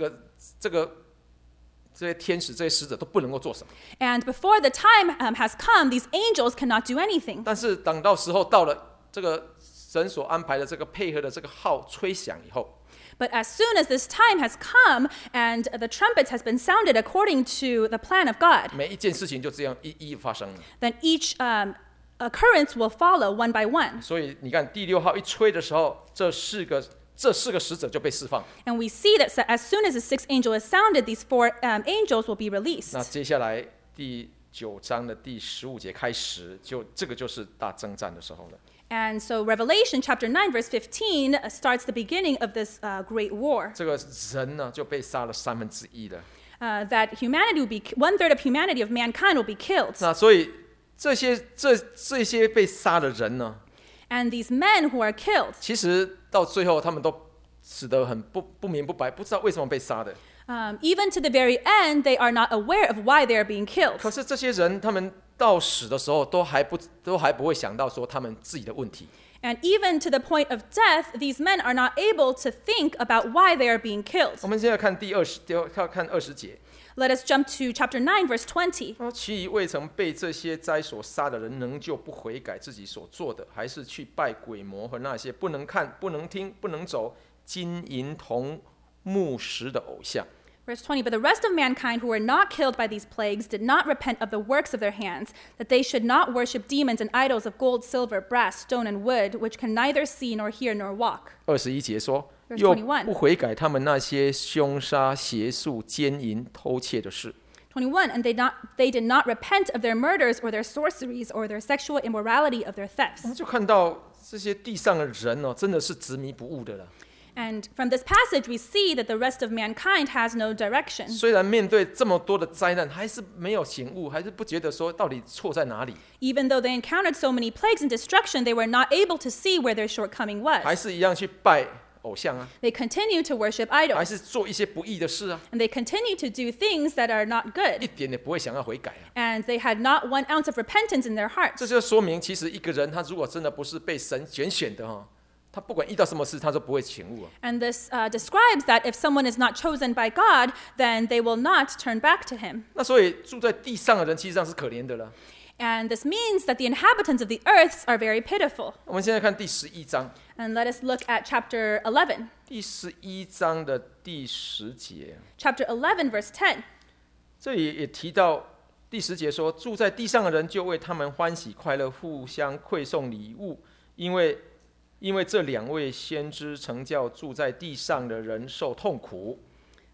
这些天使、这些使者都不能够做什么。 And before the time has come, these angels cannot do anything. 但是等到时候到了，这个神所安排的这个配合的这个号吹响以后， But as soon as this time has come and the trumpet has been sounded according to the plan of God, 每一件事情就这样一一发生了。 then each occurrence will follow one by one. 所以你看第6号一吹的时候，这4个使者就被释放。 And we see that as soon as the sixth angel is sounded, these four angels will be 那 released. 接下来第9章的第15节开始，这个就是大征战的时候了。 And so Revelation chapter 9, verse 15 starts the beginning of this great war. 这个人呢就被杀了1/3了。 That humanity will be, 1/3 of humanity, of mankind will be killed. 那所以这些被杀的人呢， And these men who are killed, 其实到最后他们都死得很不明不白，不知道为什么被杀的。 even to the very end, they are not aware of why they are being killed. 可是这些人他们到死的时候都还不会想到说他们自己的问题。 And even to the point of death, these men are not able to think about why they are being killed. 我们现在看要看20节。 Let us jump to chapter 9, verse 20. 其余未曾被这些灾所杀的人，仍旧不悔改自己所做的，还是去拜鬼魔和那些不能看、不能听、不能走、金银铜木石的偶像。 Verse 20, But the rest of mankind who were not killed by these plagues did not repent of the works of their hands, that they should not worship demons and idols of gold, silver, brass, stone, and wood, which can neither see nor hear nor walk. 21节说， Verse 又 21 不悔改他们那些凶杀、邪术、奸淫、偷窃的事。 21, And they did not repent of their murders or their sorceries or their sexual immorality of their 我 thefts. 们就看到这些地上的人真的是执迷不悟的了。 And from this passage, we see that the rest of mankind has no direction. 虽然面对这么多的灾难，还是没有醒悟，还是不觉得说到底错在哪里， Even though they encountered so many plagues and destruction, they were not able to see where their shortcoming 还 was. 是一样去拜偶像啊， They continue to worship 还 idols, 是做一些不义的事啊， and they continue to do things that are not 一 good, 点也不会想要悔改啊。 and they had not 1 ounce of repentance in their 这 hearts. 就说明，其实一个人他如果真的不是被神选的他不管遇到什么事，他都不会醒悟啊。 And this describes that if someone is not chosen by God, then they will not turn back to him. 那所以住在地上的人，其实上是可怜的了。 And this means that the inhabitants of the earth are very pitiful. 我们现在看第11章， And let us look at chapter 11. 第11章的第10节， Chapter 11, verse 10. 这里也提到第10节说，住在地上的人就为他们欢喜快乐，互相馈送礼物，因为这2位先知曾叫住在地上的人受痛苦。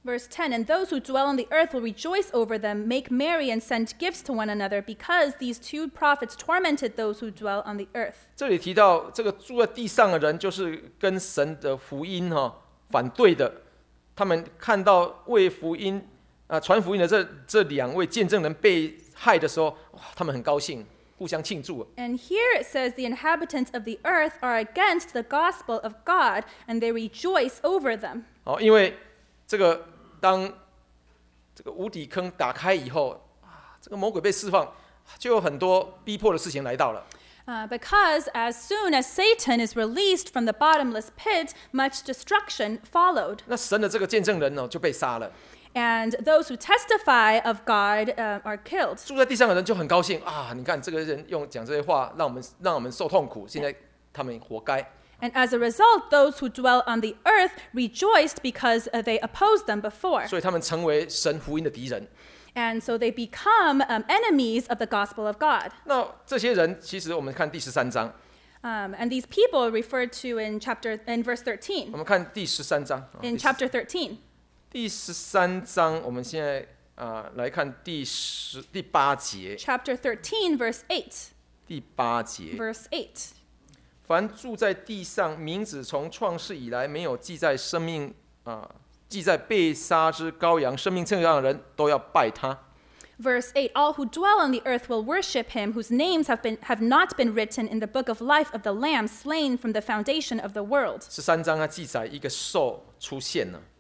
Verse 10, and those who dwell on the earth will rejoice over them, make merry and send gifts to one another, because these two prophets tormented those who dwell on the earth. 这里提到这个住在地上的人，就是跟神的福音反对的。他们看到为福音传福音的这两位见证人被害的时候，他们很高兴，互相庆祝。 And here it says the inhabitants of the earth are against the gospel of God, and they rejoice over them. 因为当这个无底坑打开以后，这个魔鬼被释放，就有很多逼迫的事情来到了。 Because as soon as Satan is released from the bottomless pit, much destruction followed. 那神的这个见证人就被杀了。 And those who testify of God are killed. 住在地上的人就很高兴你看这个人讲这些话，让我们受痛苦，现在他们活该。 And as a result, those who dwell on the earth rejoiced because they opposed them before. 所以他们成为神福音的敌人。 And so they become enemies of the gospel of God. 那这些人其实我们看第13章。 And these people are referred to in verse 13. 我们看第13章。 In chapter 13. 第13章，我们现在来看第8节。 Chapter 13, verse 8. 第8节。 Verse 8. 凡住在地上，名字从创世以来没有记在记在被杀之羔羊生命册上的人，都要拜他。 Verse 8, all who dwell on the earth will worship him, whose names have not been written in the book of life of the Lamb slain from the foundation of the world. 13章记载一个兽出现了。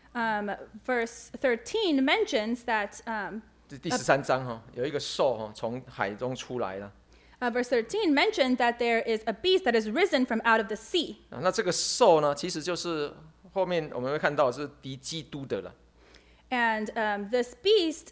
Verse 13 mentions that 第13章有一个兽从海中出来了。 Verse 13 mentioned that there is a beast that is risen from out of the sea. 那这个兽呢，其实就是后面我们会看到是敌基督的了。 And this beast,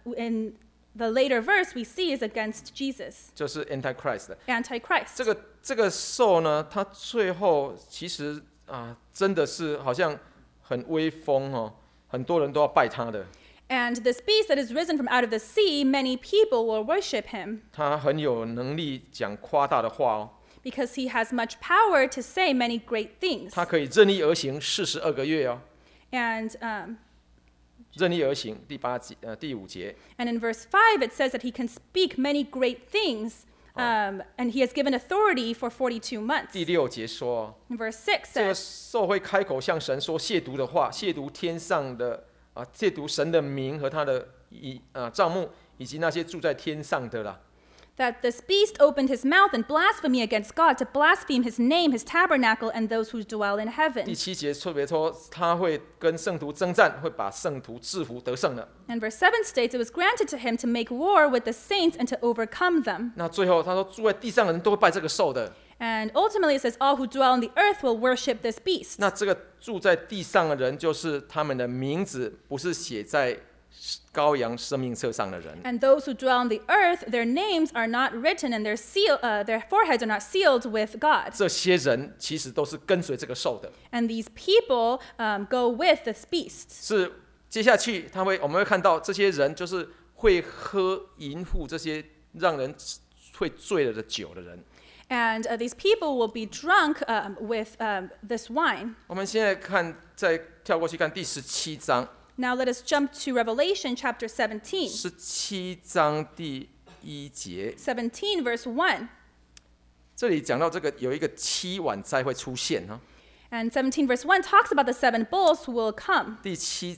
in the later verse, we see is against Jesus. 就是 Antichrist 的。 Antichrist. 这个兽呢，它最后其实真的是好像很威风很多人都要拜它的。 And this beast that is risen from out of the sea, many people will worship him. 他很有能力讲夸大的话 Because he has much power to say many great things. 他可以任意而行42个月 And 任意而行，第5节。 And in verse 5 it says that he can speak many great things, and he has given authority for 42 months. 第6节说 In verse 6 这个 says, 兽会开口向神说亵渎的话，亵渎天上的亵渎神的名和他的帐幕，以及那些住在天上的啦。 that this beast opened his mouth in blasphemy against God to blaspheme his name, his tabernacle, and those who dwell in 第 heaven. 7节特别说，他会跟圣徒征战，会把圣徒制服得胜的。 And verse 7 states, it was granted to him to make war with the saints and to overcome them. 那最后他说，住在地上的人都会拜这个兽的。 And ultimately it says, all who dwell on the earth will worship this beast. 那这个住在地上的人，就是他们的名字不是写在羔羊生命册上的人。 And those who dwell on the earth, their names are not written and their foreheads are not sealed with God. 这些人其实都是跟随这个兽的。 And these people go with this beast. 是接下去我们会看到这些人就是会喝淫妇这些让人会醉了的酒的人。 And these people will be drunk with this wine. 我们现在再跳过去看第17章。 Now let us jump to Revelation chapter 17. 17章第1节。 17 verse 1. 这里讲到这个有一个7碗灾会出现 And 17 verse 1 talks about the 7 bulls who will come. 第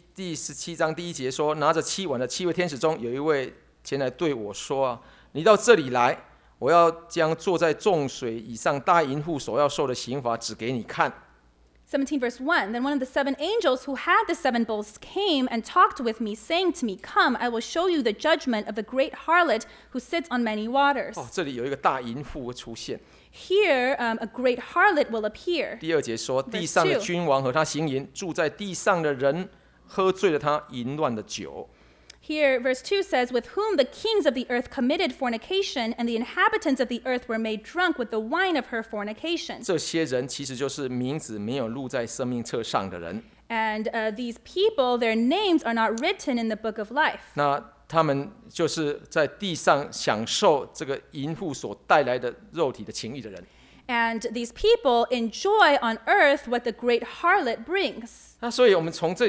17章第1节说，拿着7碗的7位天使中有一位前来对我说你到这里来，我要将坐在众水以上大淫妇所要受的刑罚指给你看。 17 verse 1. Then one of the 7 angels who had the 7 bulls came and talked with me, saying to me, Come, I will show you the judgment of the great harlot who sits on many waters. 这里有一个大淫妇会出现。 Here, a great harlot will appear. 第2节说，地上的君王和他行淫，住在地上的人喝醉了他淫乱的酒。 Here, verse 2 says, With whom the kings of the earth committed fornication, and the inhabitants of the earth were made drunk with the wine of her fornication. 这些人其实就是名字没有录在生命册上的人。 And these people, their names are not written in the book of life. 那他们就是在地上享受这个淫妇所带来的肉体的情欲的人。 And these people enjoy on earth what the great harlot brings. 那所以我们从这里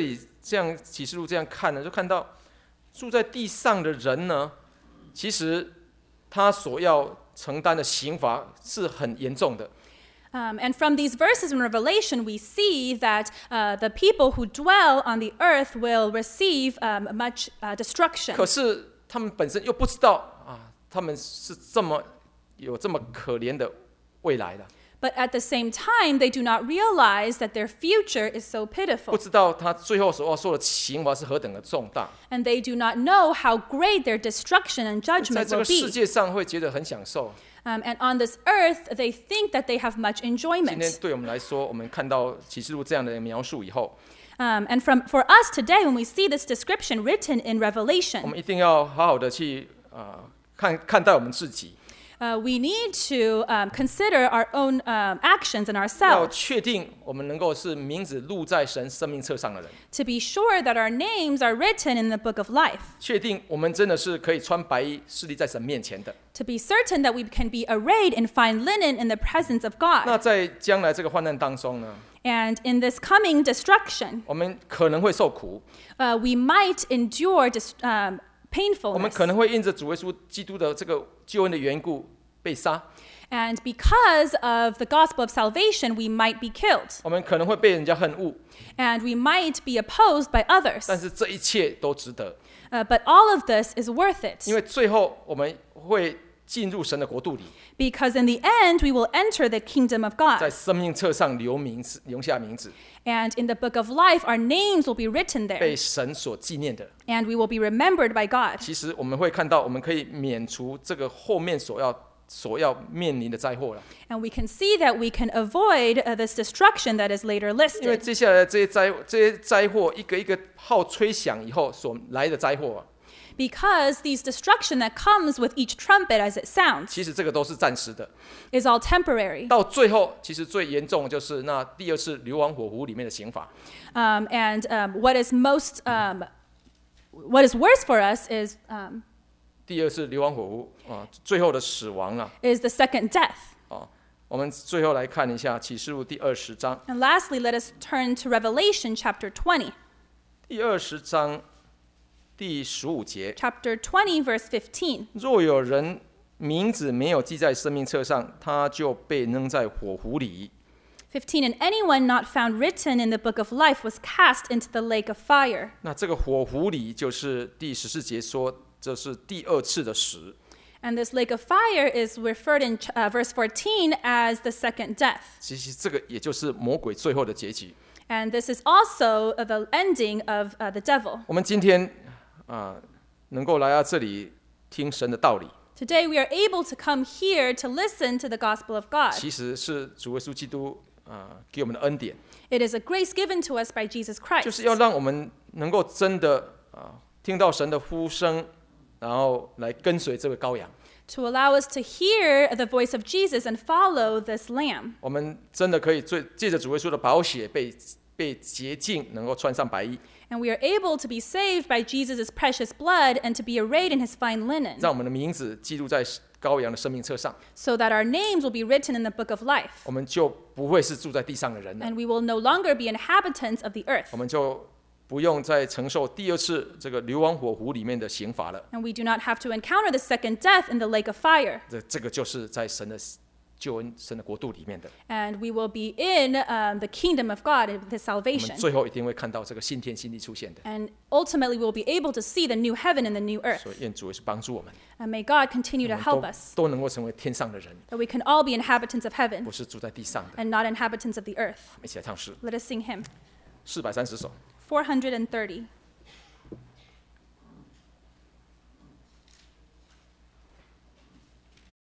这样启示录这样看呢，就看到住在地上的人呢，其实他所要承担的刑罚是很严重的。 And from these verses in Revelation, we see that the people who dwell on the earth will receive much destruction. 可是他们本身又不知道他们是有这么可怜的未来的。 But at the same time, they do not realize that their future is so 不 pitiful. 知道他最后所要受的刑罚是何等的重大。 And they do not know how great their destruction and 在 judgment 这 will 个世 be. 界上会觉得很享受。 And on this earth, they think that they have much 今天 enjoyment. 对我们来说，我们看到启示录这样的描述以后， And for us today, when we see this description written in 我 Revelation, 们一定要好好的去看待我们自己， we need to consider our own actions and 要 ourselves 确定我们能够是名字录在神生命册上的人， to be sure that our names are written in the book of life, 确定我们真的是可以穿白衣侍立在神面前的。 to be certain that we can be arrayed in fine linen in the presence of 那 God. 在将来这个患难当中呢， And in this coming destruction, 我们可能会受苦， we might endure 我们 painfulness. 可能会因着主耶稣基督的这个救恩的缘故被杀， And because of the gospel of salvation, we might be killed. 我们可能会被人家恨恶， And we might be opposed by 但 others. 是这一切都值得， But all of this is worth it. 因为最后我们会进入神的国度里， Because in the end, we will enter the kingdom of 在 God. 生命册上留下名字， And in the book of life, our names will be written 被 there. 神所纪念的。 And we will be remembered by God. 其实我们会看到，我们可以免除这个后面所要面临的灾祸了。 And we can see that we can avoid this destruction that is later 因为 listed. 接下来的这些灾祸一个一个号吹响以后所来的灾祸 Because these destruction that comes with each trumpet as it sounds 其实这个都是暂时的。 is all temporary. 到最后，其实最严重的就是那第二次流亡火湖里面的刑罚。 What is worse for us is 第二次流亡火湖最后的死亡了 the second death. 我们最后来看一下启示录第20章。 And lastly, let us turn to Revelation chapter 20. 第20章第15节， Chapter 20, verse 15. 若有人名字没有记在生命册上，他就被扔在火湖里。 15, and anyone not found written in the book of life was cast into the lake of fire. 那这个火湖里就是第14节说，这是第二次的死。 And this lake of fire is referred in verse 14 as the second death. 其实这个也就是魔鬼最后的结局。 And this is also the ending of the devil. 我们今天能够来到这里听神的道理， Today we are able to come here to listen to the gospel of God. 其实是主耶稣基督给我们的恩典， It is a grace given to us by Jesus 就 Christ 是要让我们能够真的听到神的呼声，然后来跟随这位羔羊。 to allow us to hear the voice of Jesus and follow this lamb. 我们真的可以借着主耶稣的宝血被洁净，能够穿上白衣， And we are able to be saved by Jesus' precious blood and to be arrayed in his fine linen, 让我们的名字记录在羔羊的生命册上， so that our names will be written in the book of life. 我们就不会是住在地上的人了， And we will no longer be inhabitants of the earth. 我们就不用再承受第二次这个流亡火湖里面的刑罚了。 And we do not have to encounter the second death in the lake of fire. 这个就是在神的救恩、神的国度里面的。 And we will be in the kingdom of God, in his 我们 salvation. 最后一定会看到这个新天新地出现的。 And ultimately, we will be able to see the new heaven and the new earth. 所以愿主也是帮助我们， And may God continue to 我 help 们 us, 都能够成为天上的人， that we can all be inhabitants of heaven 不是住在地上的。 and not inhabitants of the earth. 我们一起来唱诗 Let us sing hymn 430首。 430.